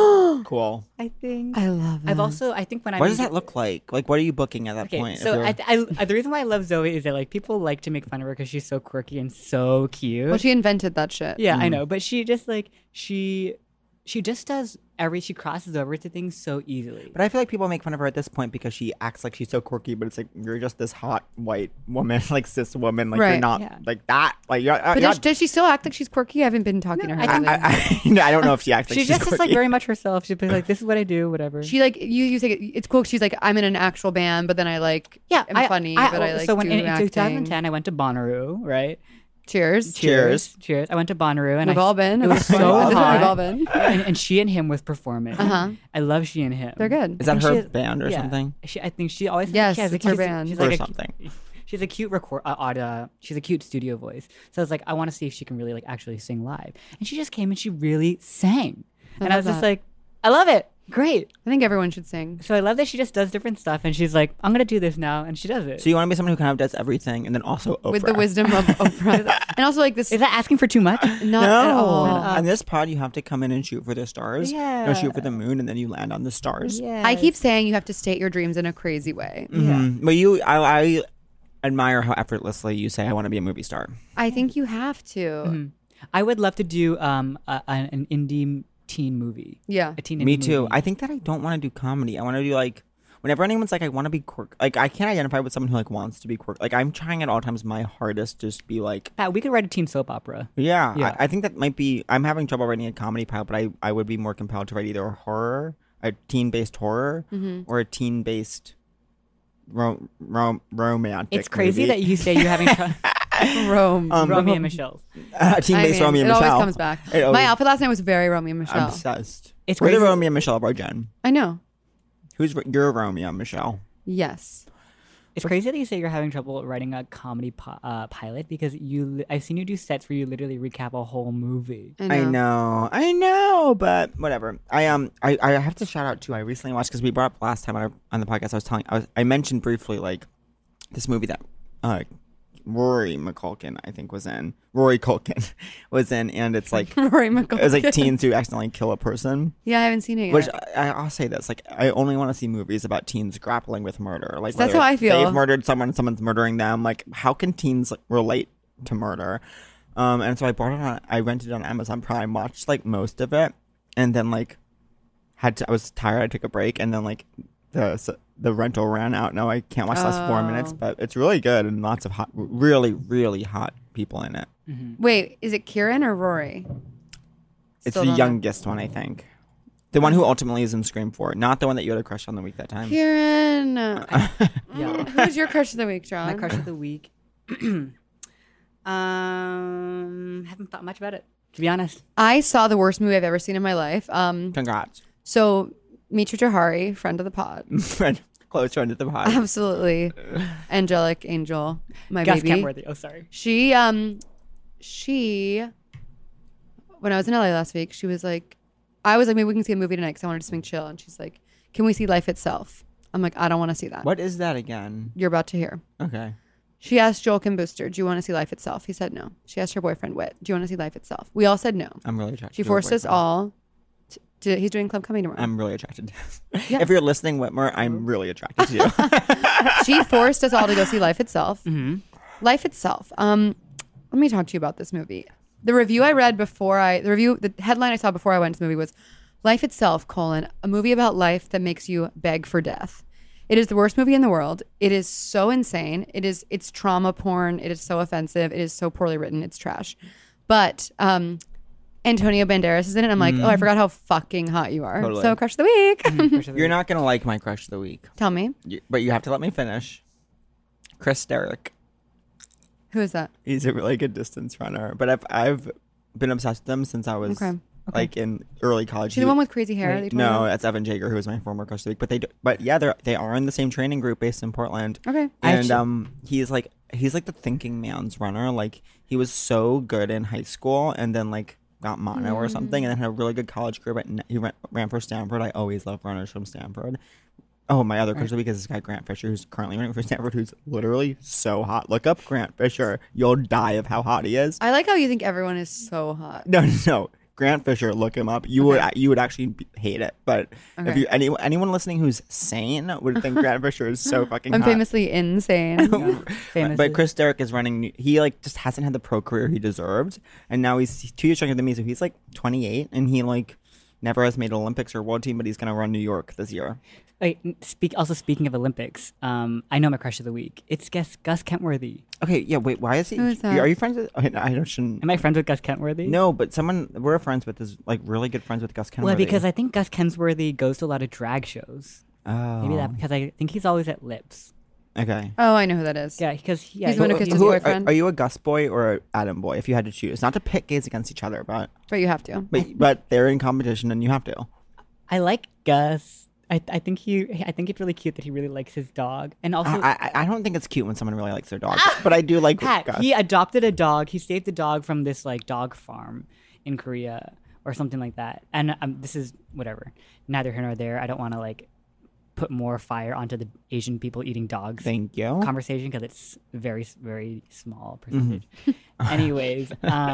Cool. I think. I love that. I think when I What does that look like? Like, what are you booking at that Okay, point? so If you're- the reason why I love Zoe is that like people like to make fun of her because she's so quirky and so cute. Well, she invented that shit. Yeah, I know, but she just like she just does she crosses over to things so easily. But I feel like people make fun of her at this point because she acts like she's so quirky, but it's like you're just this hot white woman, like cis woman, like you're Right. not Yeah. like that. Like you're, But does she still act like she's quirky? I haven't been talking to her. I think- lately. I don't know if she acts like She's she's just quirky. like very much herself. She's like, this is what I do, whatever. She like you say it's cool. 'Cause she's like I'm in an actual band, but then I like am funny, but I like so when do in acting. 2010 I went to Bonnaroo, right? Cheers. Cheers. Cheers. I went to Bonnaroo and We've all been. It was so We've hot. all been. and she and him was performing. Uh-huh. I love she and him. They're good. Is that And her she has- band or yeah. something? I think she always Yes, she has, it's her she's- band. She's Or like something. She's a cute she's a cute voice. So I was like, I want to see if she can really like actually sing live. And she just came and she really sang. And I love was just that. like, I love it. Great. I think everyone should sing. So I love that she just does different stuff and she's like, I'm gonna do this now, and she does it. So you want to be someone who kind of does everything and then also Oprah. With the wisdom of Oprah. And also like this Is that asking for too much? not at all. On this pod, you have to come in and shoot for the stars. Yeah. No, shoot for the moon, and then you land on the stars. Yeah. I keep saying you have to state your dreams in a crazy way. Mhm. But I admire how effortlessly you say, "I want to be a movie star." I think you have to. Mm-hmm. I would love to do an indie teen movie. Yeah. A teen Me indie too. movie. I think that I don't want to do comedy. I want to do like whenever anyone's like, I want to be quirky. Like I can't identify with someone who like wants to be quirky. Like I'm trying at all times my hardest to just be like, Pat, we could write a teen soap opera. yeah. Yeah. I think that might be. I'm having trouble writing a comedy pilot, but I would be more compelled to write either a horror, a teen-based horror, or a teen-based romantic. It's crazy movie. that you say you're having Rome. Romeo and Michelle's. Teen-based Romeo and it Michelle. always comes back. It always- My outfit last night was very Romeo and Michelle. I'm obsessed. It's We're the crazy. Romeo and Michelle of our gen. I know. Who's your Romeo and Michelle? Yes. It's crazy that you say you're having trouble writing a comedy pilot because I've seen you do sets where you literally recap a whole movie. I know. I know, but whatever. I have to shout out too. I recently watched because we brought up last time on the podcast. I mentioned briefly like this movie that Rory Culkin was in, and it's like Rory McCulkin. it was like teens who accidentally kill a person. Yeah, I haven't seen it yet. Which I'll say this: like I only want to see movies about teens grappling with murder. Like That's whether how I feel. They've murdered someone, someone's murdering them. Like how can teens like, relate to murder? And so I bought it on. I rented it on Amazon Prime. Watched like most of it, and then like I was tired. I took a break, and then like the rental ran out. Now I can't watch the last 4 minutes, but it's really good and lots of hot, really really hot people in it. Wait, is it Kieran or Rory? It's Still the don't know. youngest one, I think. The one who ultimately is in Scream 4, not the one that you had a crush on the week that time. Kieran. Yeah. Who's your crush of the week, John? My crush of the week. Haven't thought much about it, to be honest. I saw the worst movie I've ever seen in my life. Congrats. So Mitra Johari, friend of the pod. Close friend of the pod. Absolutely. Angelic angel, my Gus baby. Kentworthy. Oh, sorry. She when I was in LA last week, she was like, I was like, maybe we can see a movie tonight because I wanted something chill. And she's like, can we see Life Itself? I'm like, I don't want to see that. What is that again? You're about to hear. Okay. She asked Joel Kim Booster, do you want to see Life Itself? He said no. She asked her boyfriend Whit, do you want to see Life Itself? We all said no. I'm really attracted. She to forced her us boyfriend. all to he's doing Club Coming tomorrow. I'm really attracted to this. Yeah. If you're listening, Whitmer, I'm really attracted to you. She forced us all to go see Life Itself. Mm-hmm. Life Itself. Let me talk to you about this movie. The review I read the headline I saw before I went to the movie was Life Itself, a movie about life that makes you beg for death. It is the worst movie in the world. It is so insane. It's trauma porn. It is so offensive. It is so poorly written. It's trash. But Antonio Banderas is in it. I'm like, oh, I forgot how fucking hot you are. Totally. So crush of the week. You're not going to like my crush of the week. Tell me. But you have to let me finish. Chris Derrick. Who is that? He's a really good distance runner. But I've been obsessed with him since I was like in early college. She's the one with crazy hair. that you told me No, about? that's Evan Jager, who was my former crush of the week. But they are in the same training group based in Portland. Okay. And he's like the thinking man's runner. Like he was so good in high school, and then like got mono or something, and then had a really good college career. But he ran for Stanford. I always love runners from Stanford. Oh, my other crush of the week is this guy Grant Fisher, who's currently running for Stanford, who's literally so hot. Look up Grant Fisher. You'll die of how hot he is. I like how you think everyone is so hot. No. Grant Fisher, look him up. You would actually hate it. But if you anyone listening who's sane would think Grant Fisher is so fucking I'm hot. famously insane. But Chris Derrick is running. He like just hasn't had the pro career he deserved, and now he's 2 years younger than me. So he's like 28, and he like never has made an Olympics or world team, but he's gonna run New York this year. Wait, speaking of Olympics, I know my crush of the week. It's Gus Kentworthy. Okay, yeah. Wait, why is he? Who is that? Are you friends with? I shouldn't. Am I friends with Gus Kentworthy? No, but someone we're friends with is like really good friends with Gus Kenworthy. Well, because I think Gus Kentworthy goes to a lot of drag shows. Oh. Maybe that because I think he's always at Lips. Okay. Oh, I know who that is. Yeah, because He's one of Kristen's boyfriend. Are you a Gus boy or an Adam boy? If you had to choose, not to pit gays against each other, but you have to. but they're in competition and you have to. I like Gus. I think it's really cute that he really likes his dog, and also I don't think it's cute when someone really likes their dog, but I do like Pat, Gus. he adopted a dog. He saved the dog from this like dog farm in Korea or something like that. And this is whatever. Neither here nor there. I don't want to like put more fire onto the Asian people eating dogs. Thank you. Conversation because it's very very small percentage. Anyways,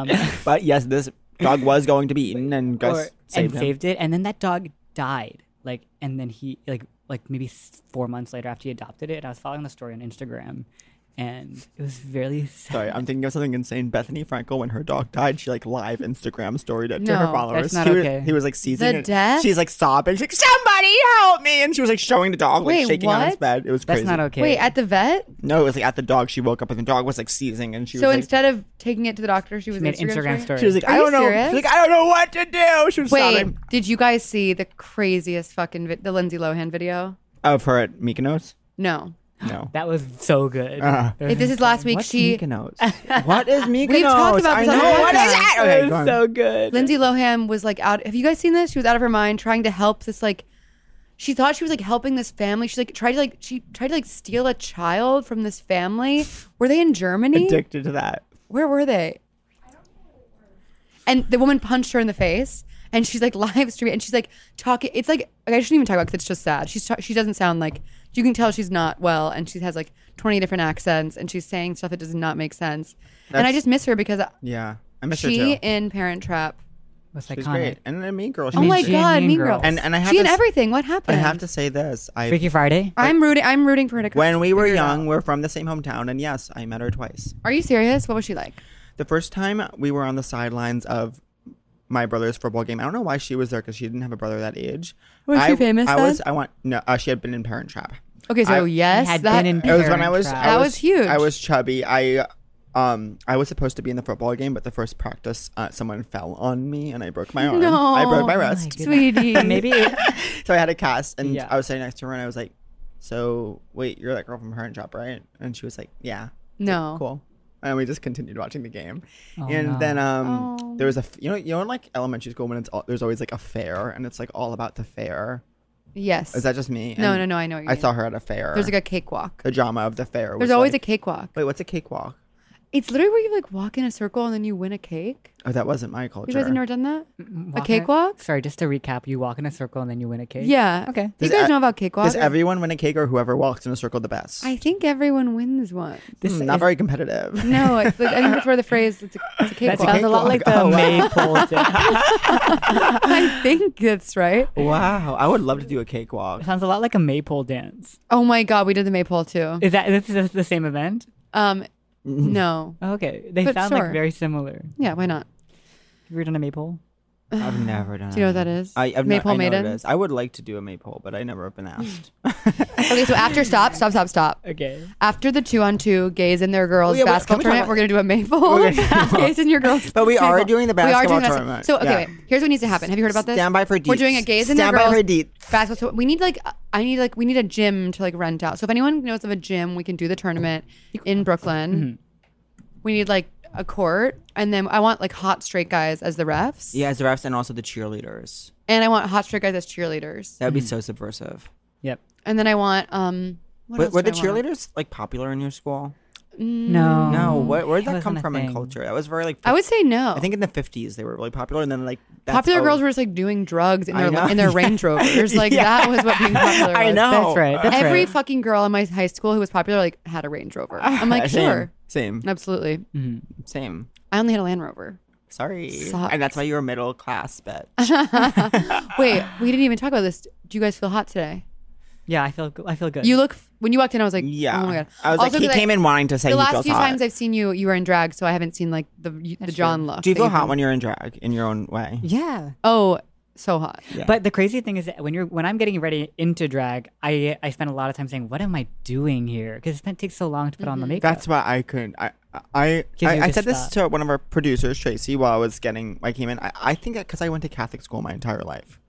but yes, this dog was going to be eaten, and Gus saved it, and then that dog died. Like, and then he like maybe 4 months later after he adopted it, I was following the story on Instagram, and it was very sad. Sorry, I'm thinking of something insane. Bethany Frankel, when her dog died, she like live Instagram storied it to No, her followers. that's not okay. He was like seizing The it. death? She's like sobbing. She's like, somebody help me! And she was like showing the dog, like Wait, shaking on its what? bed. It was crazy. That's not okay. Wait, at the vet? No, it was like at the dog. She woke up and the dog was like seizing, and she So was like, instead of taking it to the doctor, she was made Instagram story. she was like, Are I you don't know. serious? She's like, I don't know what to do. She was Wait, sobbing. did you guys see the craziest fucking the Lindsay Lohan video? Of her at Mykonos? No. No. That was so good. This is last week. What's She Mykonos? What is Mykonos? We've talked about I this on know. the What is podcast. that? Okay, go on. so good. Lindsay Lohan was like out. Have you guys seen this? She was out of her mind trying to help this like. She thought she was like helping this family. She tried to steal a child from this family. Were they in Germany? Addicted to that. Where were they? And the woman punched her in the face, and she's like live streaming, and she's like talking. It's like I shouldn't even talk about because it's just sad. She doesn't sound like, you can tell she's not well, and she has like 20 different accents, and she's saying stuff that does not make sense. And I just miss her because Yeah. I miss her she too. in Parent Trap. was She's iconic. great. And then Mean Girl. Oh my She in God, Mean Mean Girls. Girls. And I have she in to s- everything. What I happened? have to say this. Freaky Friday. I'm rooting for her to come. When we were figure it young, out. we're from the same hometown, and yes, I met her twice. Are you serious? What was she like? The first time we were on the sidelines of my brother's football game. I don't know why she was there because she didn't have a brother that age. Was she famous No, she had been in Parent Trap. Okay, so yes, had that been in It was when I was. Parent Trap. That was huge. I was chubby. I was supposed to be in the football game, but the first practice, someone fell on me and I broke my arm. No. I broke my Oh my wrist. sweetie. Maybe So I had a cast, and Yeah. I was sitting next to her, and I was like, "So wait, you're that girl from Parent Trap, right?" And she was like, "Yeah." No. Cool. And we just continued watching the game. Oh, And no. then Oh. there was you know in like elementary school when there's always like a fair, and it's like all about the fair. Yes. Is that just me? No, And no, I know what you I mean. saw her at a fair. There's like a cakewalk. the drama of the fair. There's was always like, a cakewalk. Wait, what's a cakewalk? It's literally where you like walk in a circle and then you win a cake. Oh, that wasn't my culture. You guys have never done that? A Walk cakewalk? Sorry, just to recap, you walk in a circle and then you win a cake. Yeah. Okay. Do you guys know about cakewalk? Does everyone win a cake or whoever walks in a circle the best? I think everyone wins one. This Not is- very competitive. No, it's like, I think that's where the phrase "it's a That cakewalk." sounds a lot like the Oh, wow. maypole thing. I think that's right. Wow, I would love to do a cakewalk. It sounds a lot like a maypole dance. Oh my god, we did the maypole too. Is this the same event? No. Okay, they But sound sure. like very similar. Yeah, why not? Have you ever done a maypole? I've never done. Do you know what that is? I've Maypole I know maiden? it is. I would like to do a maypole, but I never have been asked. Okay, so after stop. Okay. After the 2-on-2 gays and their girls yeah, wait, basketball can we talk tournament, about- we're gonna do a maypole. Gays and your girls. But we are maypole. doing the We are basketball doing tournament. So okay, Yeah. wait. Here's what needs to happen. Have you heard about this? Stand by for deets. We're doing a gays and Stand their by girls for deets. basketball. So we need we need a gym to like rent out. So if anyone knows of a gym, we can do the tournament in Brooklyn. Mm-hmm. We need like a court, and then I want like hot straight guys as the refs. Yeah, as the refs and also the cheerleaders. And I want hot straight guys as cheerleaders. That would be so subversive. Yep. And then I want what else Were do the I want? cheerleaders like popular in your school? No. No. Where did That that come wasn't a from in thing. culture? That was very like. I would say no. I think in the 50s they were really popular, and then like that's popular girls always- were just like doing drugs in I know. their Range Rovers. Like Yeah. that was what being popular was. I know. That's right. That's Every right. fucking girl in my high school who was popular like had a Range Rover. I'm like, Same. sure, Same. absolutely. Same. I only had a Land Rover. Sorry. Sucks. And that's why you were middle class, bitch. Wait, we didn't even talk about this. Do you guys feel hot today? Yeah, I feel good. You look when you walked in. I was like, Yeah. oh my god. I was Also, like, he 'cause came in wanting to say The he last feels few hot. times I've seen you, you were in drag, so I haven't seen like the John look. Do you that feel you've hot been- when you're in drag in your own way? Yeah. Oh, so hot. Yeah. But the crazy thing is that when I'm getting ready into drag, I spend a lot of time saying, "What am I doing here?" Because it takes so long to put on the makeup. That's why I couldn't. I Gives you I the said this stop. to one of our producers, Tracy, while I came in. I think that because I went to Catholic school my entire life.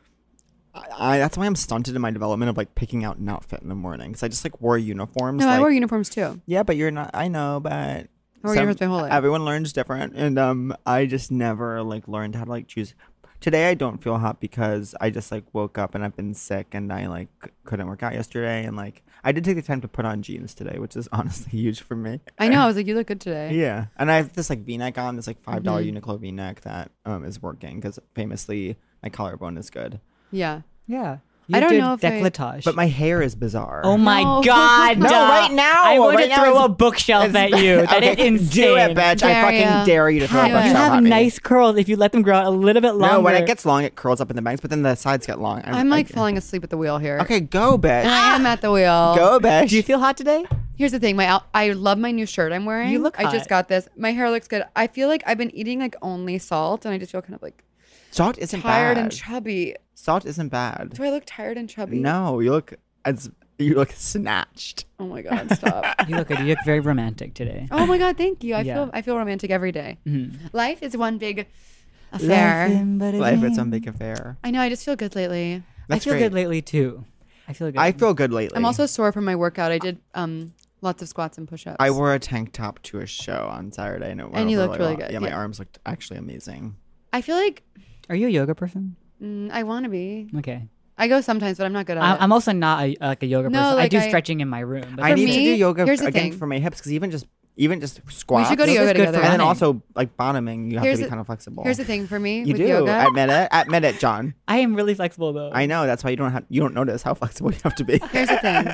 That's why I'm stunted in my development of like picking out an outfit in the morning because I just like wore uniforms. No, I like- wore uniforms too. Yeah, but you're not. I know, but I wore uniforms my whole life. everyone learns different, and I just never like learned how to like choose. Today I don't feel hot because I just like woke up and I've been sick and I like couldn't work out yesterday and like I did take the time to put on jeans today, which is honestly huge for me. I know. I was like, you look good today. Yeah, and I have this like V-neck on, this like $5 Mm-hmm. Uniqlo V-neck that is working because famously my collarbone is good, Yeah. yeah. I don't did know if I- décolletage. but my hair is bizarre. Oh my No. god! No, right now, I want right to now throw it's- a bookshelf at you. That is Okay, insane. Do it, bitch! I Dare fucking ya. dare you to throw a Do it. bookshelf You have at me. nice curls if you let them grow out a little bit longer. No, when it gets long, it curls up in the bangs, but then the sides get long. I'm like falling asleep at the wheel here. Okay, go, bitch. And I am at the wheel. Go, bitch. Do you feel hot today? Here's the thing. I love my new shirt I'm wearing. You look I just hot. got this. My hair looks good. I feel like I've been eating like only salt, and I just feel kind of like Salt isn't tired bad. and chubby. Salt isn't bad. Do I look tired and chubby? No, you look snatched. Oh my god, stop. You look good. You look very romantic today. Oh my god, thank you. Yeah. I feel romantic every day. Mm-hmm. Life is one big affair. Life is a big affair. I know. I just feel good lately. I That's feel great. good lately too. I feel good. I feel good lately. I'm also sore from my workout. I did lots of squats and push-ups. I wore a tank top to a show on Saturday, and it went And you over looked really well. good, Yeah, my yeah. arms looked actually amazing. I feel like Are you a yoga person? I want to be. Okay. I go sometimes, but I'm not good at it. I'm also not like a yoga No, person. I like do I- stretching in my room. But I need to me, do yoga here's the again thing. for my hips because even just squats. go to Yoga's yoga good for together. And then running. also like bottoming, you have Here's to be the- kind of flexible. Here's the thing for me You with do. yoga. Admit it. Admit it, John. I am really flexible though. I know. That's why you don't notice how flexible you have to be. Here's the thing.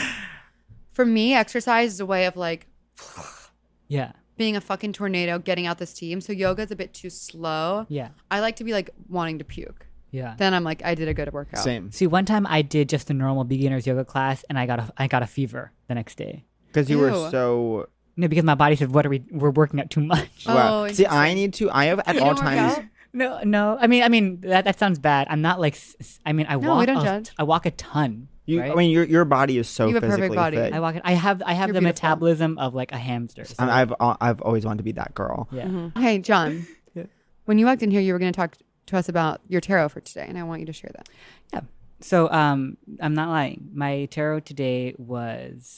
For me, exercise is a way of like Yeah. being a fucking tornado, getting out the steam. So yoga's a bit too slow. Yeah. I like to be like wanting to puke. Yeah. Then I'm like, I did a good workout. Same. See, one time I did just a normal beginner's yoga class, and I got a fever the next day. Because you were Ew. so. No, because my body said, we're working out too much." Oh, Wow. See, I interesting. need to. I have at You all don't work times. out? No. I mean that sounds bad. I'm not like. I mean, I No, walk. we don't judge. I walk a ton. I right? mean, your body is so You have a perfect physically body. fit. I walk. I have You're the beautiful. metabolism of like a hamster. so- I've always wanted to be that girl. yeah. Hey, John. When you walked in here, you were going to talk to us about your tarot for today, and I want you to share that. Yeah. So I'm not lying. My tarot today was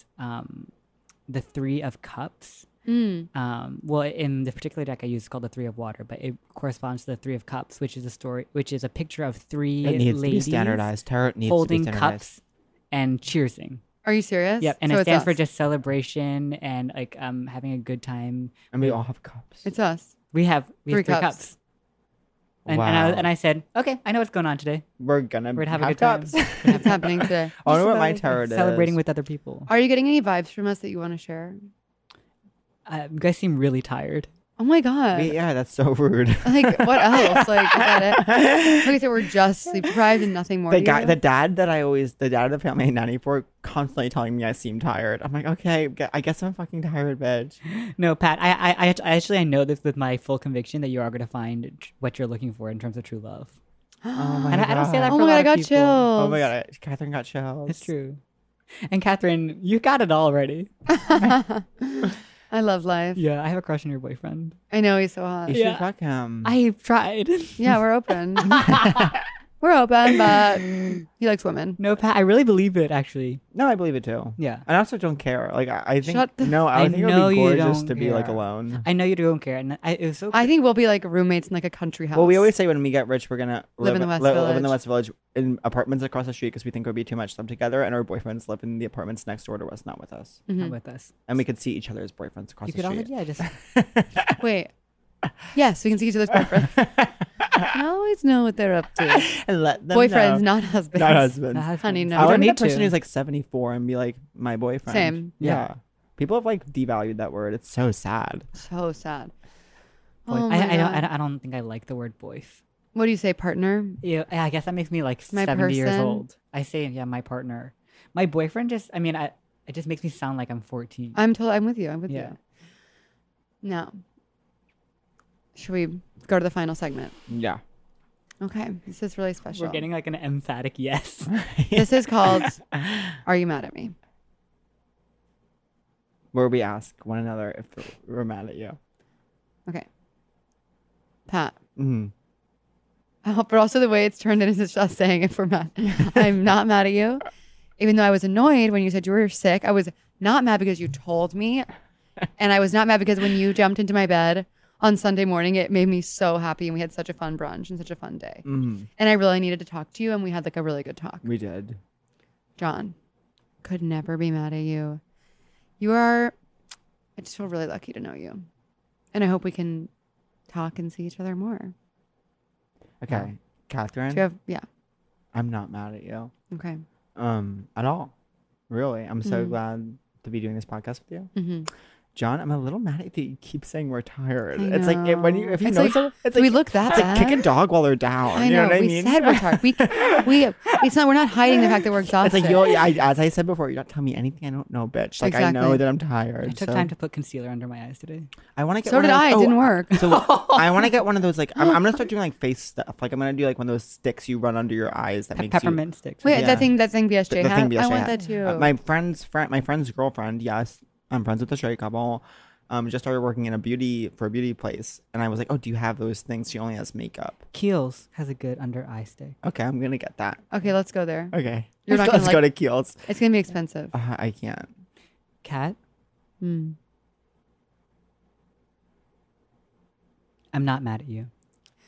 the Three of Cups. Well, in the particular deck I use, it's called the Three of Water, but it corresponds to the Three of Cups, which is a picture of three It needs to be ladies standardized. Tarot needs holding to be standardized. cups and cheersing. Are you serious? Yep, and So it it's stands for us. just celebration and like having a good time. And we all have cups. It's us. We have Three three cups. cups. And, Wow. and I said, okay, I know what's going on today. We're gonna We're gonna have a good cups. time. It's happening today. I wonder Just what my about, tarot like, is. celebrating with other people. Are you getting any vibes from us that you want to share? You guys seem really tired. Oh my god. Yeah, that's so rude. Like what else? Like is that it? Okay, so we're just sleep deprived and nothing more. The to guy, you? the dad of the family I nanny for, constantly telling me I seem tired. I'm like, okay, I guess I'm fucking tired, bitch. No, Pat, I know this with my full conviction that you are going to find what you're looking for in terms of true love. Oh my And I don't say that Oh for a my lot god, I of got people. chills. Oh my god, Catherine got chills. It's true. And Catherine, you got it all already. I love life. Yeah, I have a crush on your boyfriend. I know he's so hot. You should fuck him. I've tried. Yeah, we're open. We're open, but he likes women. No, Pat, I really believe it, actually. No, I believe it too. Yeah. I also don't care. Like I think Shut the- I I think it know would be you gorgeous don't to be like care. alone. I know you don't care. And it was so I think we'll be like roommates in like a country house. Well, we always say when we get rich, we're gonna Live in the West live in the Village. West Village in apartments across the street because we think it would be too much to live together, and our boyfriends live in the apartments next door to us, not with us, not with us. and we could see each other's boyfriends across You the could also, street. yeah, just Wait. Yes, we can see each other's boyfriends. I always know what they're up to. And let them Boyfriends, know. not husbands. Not husbands. not have Honey, friends. no. I You want don't to meet need a person to. who's like 74 and be like my boyfriend. Same. Yeah. People have like devalued that word. It's so sad. So sad. Boy- Oh my I God. I don't think I like the word boyf. What do you say, partner? Yeah, I guess that makes me like My 70 years person? old. I say, yeah, my partner. My boyfriend just, I mean, it just makes me sound like I'm 14. I'm with you. I'm with Yeah. you. Now, should we go to the final segment? Yeah. Okay, this is really special. We're getting like an emphatic yes. This is called "Are You Mad at Me?" Where we ask one another if we're mad at you. Okay, Pat. Mm. But also the way it's turned into just us saying if we're mad. I'm not mad at you. Even though I was annoyed when you said you were sick, I was not mad because you told me. And I was not mad because when you jumped into my bed on Sunday morning, it made me so happy and we had such a fun brunch and such a fun day. Mm. And I really needed to talk to you and we had like a really good talk. We did. John, could never be mad at you. You are, I just feel really lucky to know you. And I hope we can talk and see each other more. Okay. Catherine, Do you have, yeah, I'm not mad at you. okay. At all. Really. I'm so Mhm. glad to be doing this podcast with you. Mm-hmm. John, I'm a little mad at you. You keep saying we're tired. I It's like when you if you It's know like, someone, it's do like we look that it's like kick a bad? dog while they're down. I You know. know what I We mean? said we're tired. It's not. We're not hiding the fact that we're It's exhausted. like as I said before, you're not telling me anything I don't know, bitch. Like I know Exactly. that I'm tired. I took so time to put concealer under my eyes today. I want to get. So one did of those, I. It didn't work. So I want to get one of those. Like I'm gonna start doing like face stuff. Like I'm gonna do like one of those sticks you run under your eyes that makes Peppermint sticks. Wait, Yeah. that thing BSJ the had. thing BSJ I want had. that too. My friend's girlfriend. Yes, I'm friends with a straight couple. Just started working in a beauty place, and I was like, "Oh, do you have those things?" She only has makeup. Kiehl's has a good under eye stick. Okay, I'm gonna get that. Okay, let's go there. Okay, You're not let's gonna go like- to Kiehl's. It's gonna be expensive. I can't. Kat, Hmm. I'm not mad at you.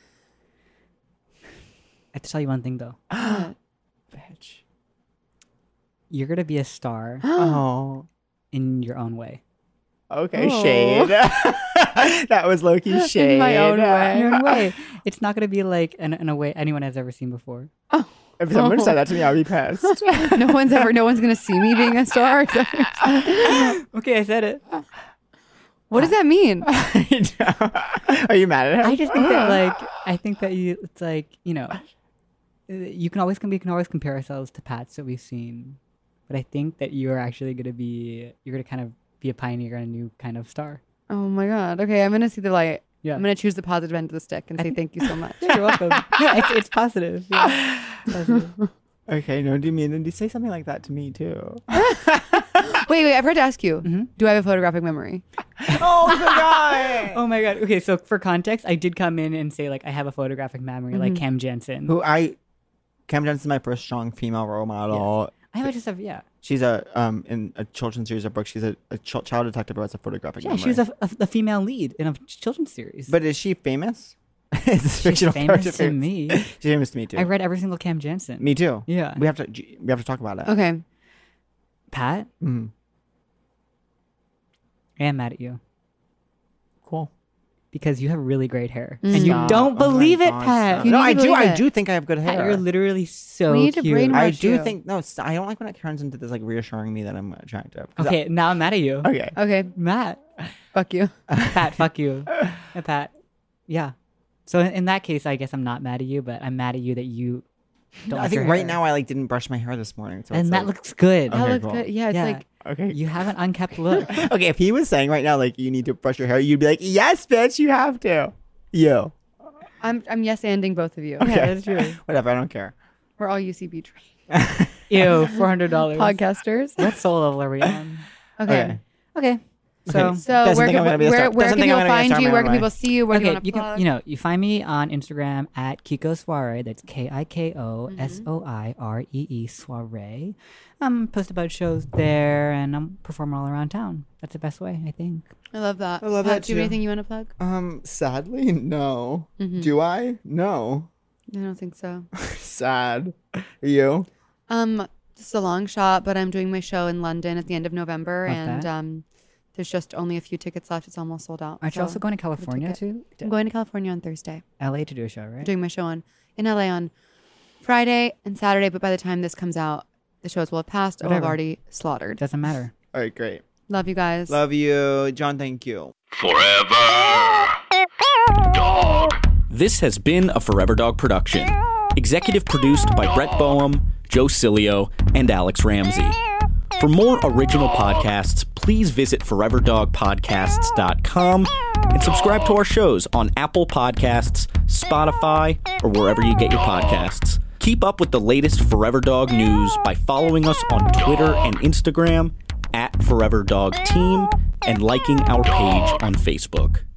I have to tell you one thing though. Bitch. You're gonna be a star Oh. in your own way. Okay, Oh. shade. That was low-key shade. In my own In way. your own way. It's not gonna be like in a way anyone has ever seen before. If someone said that to me, I'd be pissed. No one's gonna see me being a star. Okay, I said it. What does that mean? Are you mad at him? I just think that it's like, you know, we can always compare ourselves to Pats that we've seen, but I think that you're gonna kind of be a pioneer and a new kind of star. Oh my god. Okay, I'm gonna see the light. Yeah. I'm gonna choose the positive end of the stick and say thank you so much. You're welcome. Yeah, it's positive. Yeah. Positive. Okay, no, do you mean? Did you say something like that to me too? Wait, I forgot to ask you. Mm-hmm. Do I have a photographic memory? Oh, the guy. Oh my god. Okay, so for context, I did come in and say like I have a photographic memory, like Cam Jensen. Cam Jensen's my first strong female role model. I just have She's in a children's series of books. She's a child detective who has a photographic yeah. memory. She was a female lead in a children's series. But is she famous? It's a she's fictional famous character. to me. She's famous to me too. I read every single Cam Jensen. Me too. Yeah. We have to talk about it. Okay. Pat, Mhm. I am mad at you Cool. because you have really great hair, Mm. and you Stop. don't Oh my believe it, gosh, Pat. stop. You No, need I to do. believe I it. do think I have good Pat, hair. you're literally so We need to cute. brainwash I do you. think no. I don't like when it turns into this like reassuring me that I'm attractive. 'Cause Okay, now I'm mad at you. Okay. Okay, Matt, fuck you. Pat, fuck you. Pat, yeah. So in that case, I guess I'm not mad at you, but I'm mad at you that you don't. I like think your right hair. now I like didn't brush my hair this morning, so and it's that like, looks good. That Okay, looks cool. good. Yeah, it's Yeah. like okay. You have an unkept look. Okay, if he was saying right now like you need to brush your hair, you'd be like, yes, bitch, you have to. You. I'm yes-anding both of you. Okay. Yeah, that's true. Whatever. I don't care. We're all UCB trained Ew, $400. podcasters. What soul level are we on? Okay. Okay. So, So Doesn't where think I'm can, gonna be a where, star- where doesn't can think I'm people gonna be a find star you? man Where can right people see you? Where do you okay, want to you plug? can, you find me on Instagram at Kiko Soiree. That's KIKOSOIREE Soiree. Post about shows there, and I'm performing all around town. That's the best way, I think. I love that. I love Pat, that do you have too. anything you want to plug? Sadly, no. Mm-hmm. Do I? No. I don't think so. Sad. You? Just a long shot, but I'm doing my show in London at the end of November, Love and that. there's just only a few tickets left. It's almost sold out. Aren't you So also going to get a California ticket. too? I'm going to California on Thursday. LA to do a show, I'm right? doing my show in LA on Friday and Saturday, but by the time this comes out, the shows will have passed or will have Whatever. already slaughtered. Doesn't matter. All right, great. Love you guys. Love you. John, thank you. Forever. Dog. This has been a Forever Dog production. Executive produced by Brett Boehm, Joe Cilio, and Alex Ramsey. For more original podcasts, please visit foreverdogpodcasts.com and subscribe to our shows on Apple Podcasts, Spotify, or wherever you get your podcasts. Keep up with the latest Forever Dog news by following us on Twitter and Instagram @ForeverDogTeam and liking our page on Facebook.